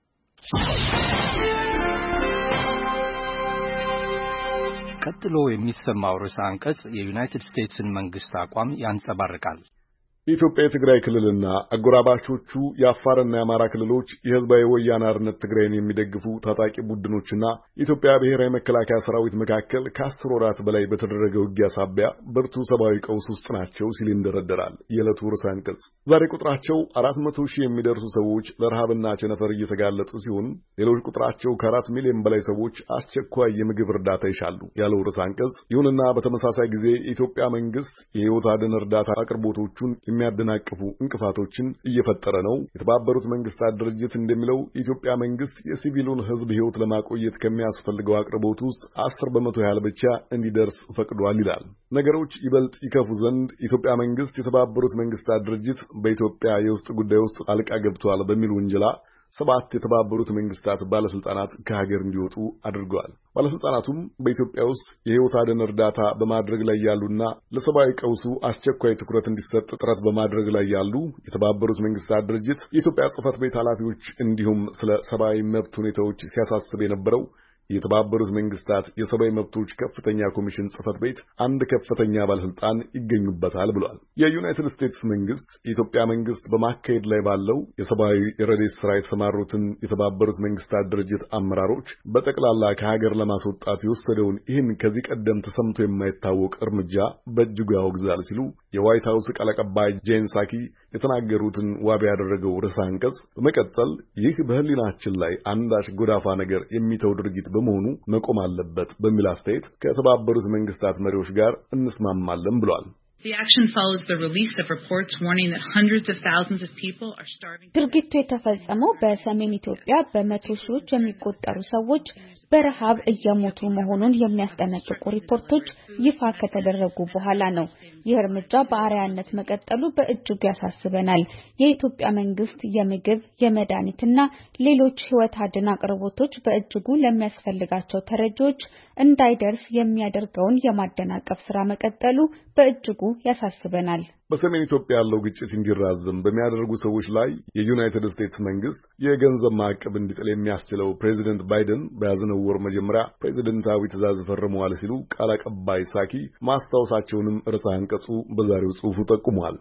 ቀጥሎ የሚሰማው ርዕሰ አንቀጽ የዩናይትድ ስቴትስን መንግስት አቋም ያንጸባርቃል። የኢትዮጵያ የትግራይ ክልልና አጎራባቾቹ የአፋርና የአማራ ክልሎች የህዝባዊ ወያነ ሓርነት ትግራይን የሚደግፉ ታጣቂ ቡድኖችና የኢትዮጵያ ብሔራዊ መከላከያ ሰራዊት መካከል ከ10 ወራት በላይ በተደረገ ውጊያ ሳቢያ ብርቱ ሰብአዊ ቀውስ ውስጥ ናቸው ሲል ይንደረደራል የዕለቱ ርዕሰ አንቀጽ። ዛሬ ቁጥራቸው 400 ሺህ የሚደርሱ ሰዎች ለረሃብና ቸነፈር እየተጋለጡ ሲሆን ሌሎች ቁጥራቸው ከ4 ሚሊዮን በላይ ሰዎች አስቸኳይ የምግብ እርዳታ ይሻሉ ያለው ርዕሰ አንቀጽ፣ ይሁንና በተመሳሳይ ጊዜ የኢትዮጵያ መንግስት የህይወት አድን እርዳታ አቅርቦቶቹን የሚያደናቅፉ እንቅፋቶችን እየፈጠረ ነው። የተባበሩት መንግስታት ድርጅት እንደሚለው የኢትዮጵያ መንግስት የሲቪሉን ህዝብ ህይወት ለማቆየት ከሚያስፈልገው አቅርቦት ውስጥ 10% ያህል ብቻ እንዲደርስ ፈቅዷል ይላል። ነገሮች ይበልጥ ይከፉ ዘንድ የኢትዮጵያ መንግስት የተባበሩት መንግስታት ድርጅት በኢትዮጵያ የውስጥ ጉዳይ ውስጥ ጣልቃ ገብቷል በሚል ውንጀላ 7 የተባበሩት መንግስታት ባለስልጣናት ከሀገር እንዲወጡ አድርገዋል። ባለስልጣናቱም በኢትዮጵያ ውስጥ የህይወት አድን እርዳታ በማድረግ ላይ ያሉና ለሰብአዊ ቀውሱ አስቸኳይ ትኩረት እንዲሰጥ ጥረት በማድረግ ላይ ያሉ የተባበሩት መንግስታት ድርጅት የኢትዮጵያ ጽሕፈት ቤት ኃላፊዎች እንዲሁም ስለ ሰብአዊ መብት ሁኔታዎች ሲያሳስብ የነበረው የተባበሩት መንግስታት የሰብአዊ መብቶች ከፍተኛ ኮሚሽን ጽሕፈት ቤት አንድ ከፍተኛ ባለስልጣን ይገኙበታል ብሏል። የዩናይትድ ስቴትስ መንግስት የኢትዮጵያ መንግስት በማካሄድ ላይ ባለው የሰብአዊ ረድኤት ስራ የተሰማሩትን የተባበሩት መንግስታት ድርጅት አመራሮች በጠቅላላ ከሀገር ለማስወጣት የወሰደውን ይህን ከዚህ ቀደም ተሰምቶ የማይታወቅ እርምጃ በእጅጉ ያወግዛል ሲሉ የዋይት ሀውስ ቃል አቀባይ ጄን ሳኪ የተናገሩትን ዋቢ ያደረገው ርዕሰ አንቀጽ በመቀጠል ይህ በህሊናችን ላይ አንዳች ጎዳፋ ነገር የሚተው ድርጊት በመሆኑ መቆም አለበት በሚል አስተያየት ከተባበሩት መንግስታት መሪዎች ጋር እንስማማለን ብሏል። The action follows the release of reports warning that hundreds of thousands of people are starving. ድርጊቱ የተፈጸመው በሰሜን ኢትዮጵያ በመቶ ሺዎች የሚቆጠሩ ሰዎች በረሃብ እየሞቱ መሆኑን የሚያስጠነቅቁ ሪፖርቶች ይፋ ከተደረጉ በኋላ ነው። ይህ እርምጃ በአርአያነት መቀጠሉ በእጅጉ ያሳስበናል። የኢትዮጵያ መንግስት የምግብ፣ የመድኃኒትና ሌሎች ህይወት አድን አቅርቦቶች በእጅጉ ለሚያስፈልጋቸው ተረጂዎች እንዳይደርስ የሚያደርገውን የማደናቀፍ ስራ መቀጠሉ በእጅጉ ያሳስበናል። በሰሜን ኢትዮጵያ ያለው ግጭት እንዲራዘም በሚያደርጉ ሰዎች ላይ የዩናይትድ ስቴትስ መንግስት የገንዘብ ማዕቀብ እንዲጥል የሚያስችለው ፕሬዚደንት ባይደን በያዝነው ወር መጀመሪያ ፕሬዚደንታዊ ትዕዛዝ ፈርመዋል ሲሉ ቃል አቀባይ ሳኪ ማስታወሳቸውንም ርዕሰ አንቀጹ በዛሬው ጽሑፉ ጠቁሟል።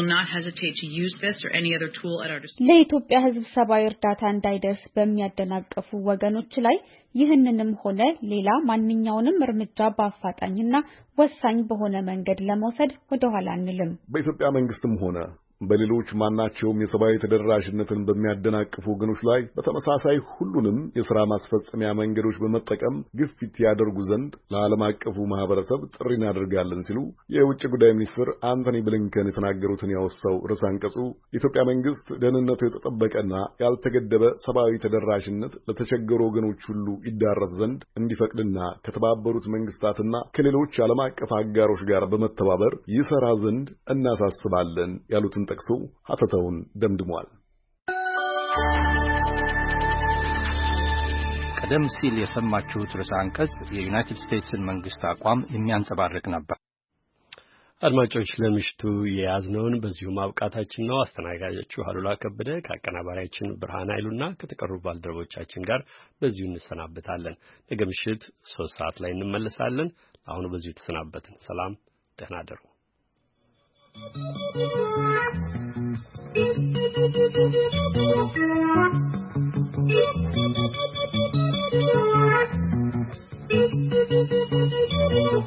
ለኢትዮጵያ ሕዝብ ሰብአዊ እርዳታ እንዳይደርስ በሚያደናቀፉ ወገኖች ላይ ይህንንም ሆነ ሌላ ማንኛውንም እርምጃ በአፋጣኝና ወሳኝ በሆነ መንገድ ለመውሰድ ወደ ኋላ አንልም። በኢትዮጵያ መንግስትም ሆነ በሌሎች ማናቸውም የሰብአዊ ተደራሽነትን በሚያደናቅፉ ወገኖች ላይ በተመሳሳይ ሁሉንም የሥራ ማስፈጸሚያ መንገዶች በመጠቀም ግፊት ያደርጉ ዘንድ ለዓለም አቀፉ ማህበረሰብ ጥሪ እናደርጋለን ሲሉ የውጭ ጉዳይ ሚኒስትር አንቶኒ ብሊንከን የተናገሩትን ያወሳው ርዕሰ አንቀጹ የኢትዮጵያ መንግስት ደህንነቱ የተጠበቀና ያልተገደበ ሰብአዊ ተደራሽነት ለተቸገሩ ወገኖች ሁሉ ይዳረስ ዘንድ እንዲፈቅድና ከተባበሩት መንግስታትና ከሌሎች ዓለም አቀፍ አጋሮች ጋር በመተባበር ይሰራ ዘንድ እናሳስባለን ያሉትን ጠቅሶ ሀተታውን ደምድሟል። ቀደም ሲል የሰማችሁት ርዕሰ አንቀጽ የዩናይትድ ስቴትስን መንግስት አቋም የሚያንጸባርቅ ነበር። አድማጮች ለምሽቱ የያዝነውን በዚሁ ማብቃታችን ነው። አስተናጋጃችሁ አሉላ ከበደ ከአቀናባሪያችን ብርሃን ኃይሉና ከተቀሩ ባልደረቦቻችን ጋር በዚሁ እንሰናበታለን። ነገ ምሽት 3 ሰዓት ላይ እንመለሳለን። አሁን በዚሁ ተሰናበትን። ሰላም፣ ደህና እደሩ። Thank you.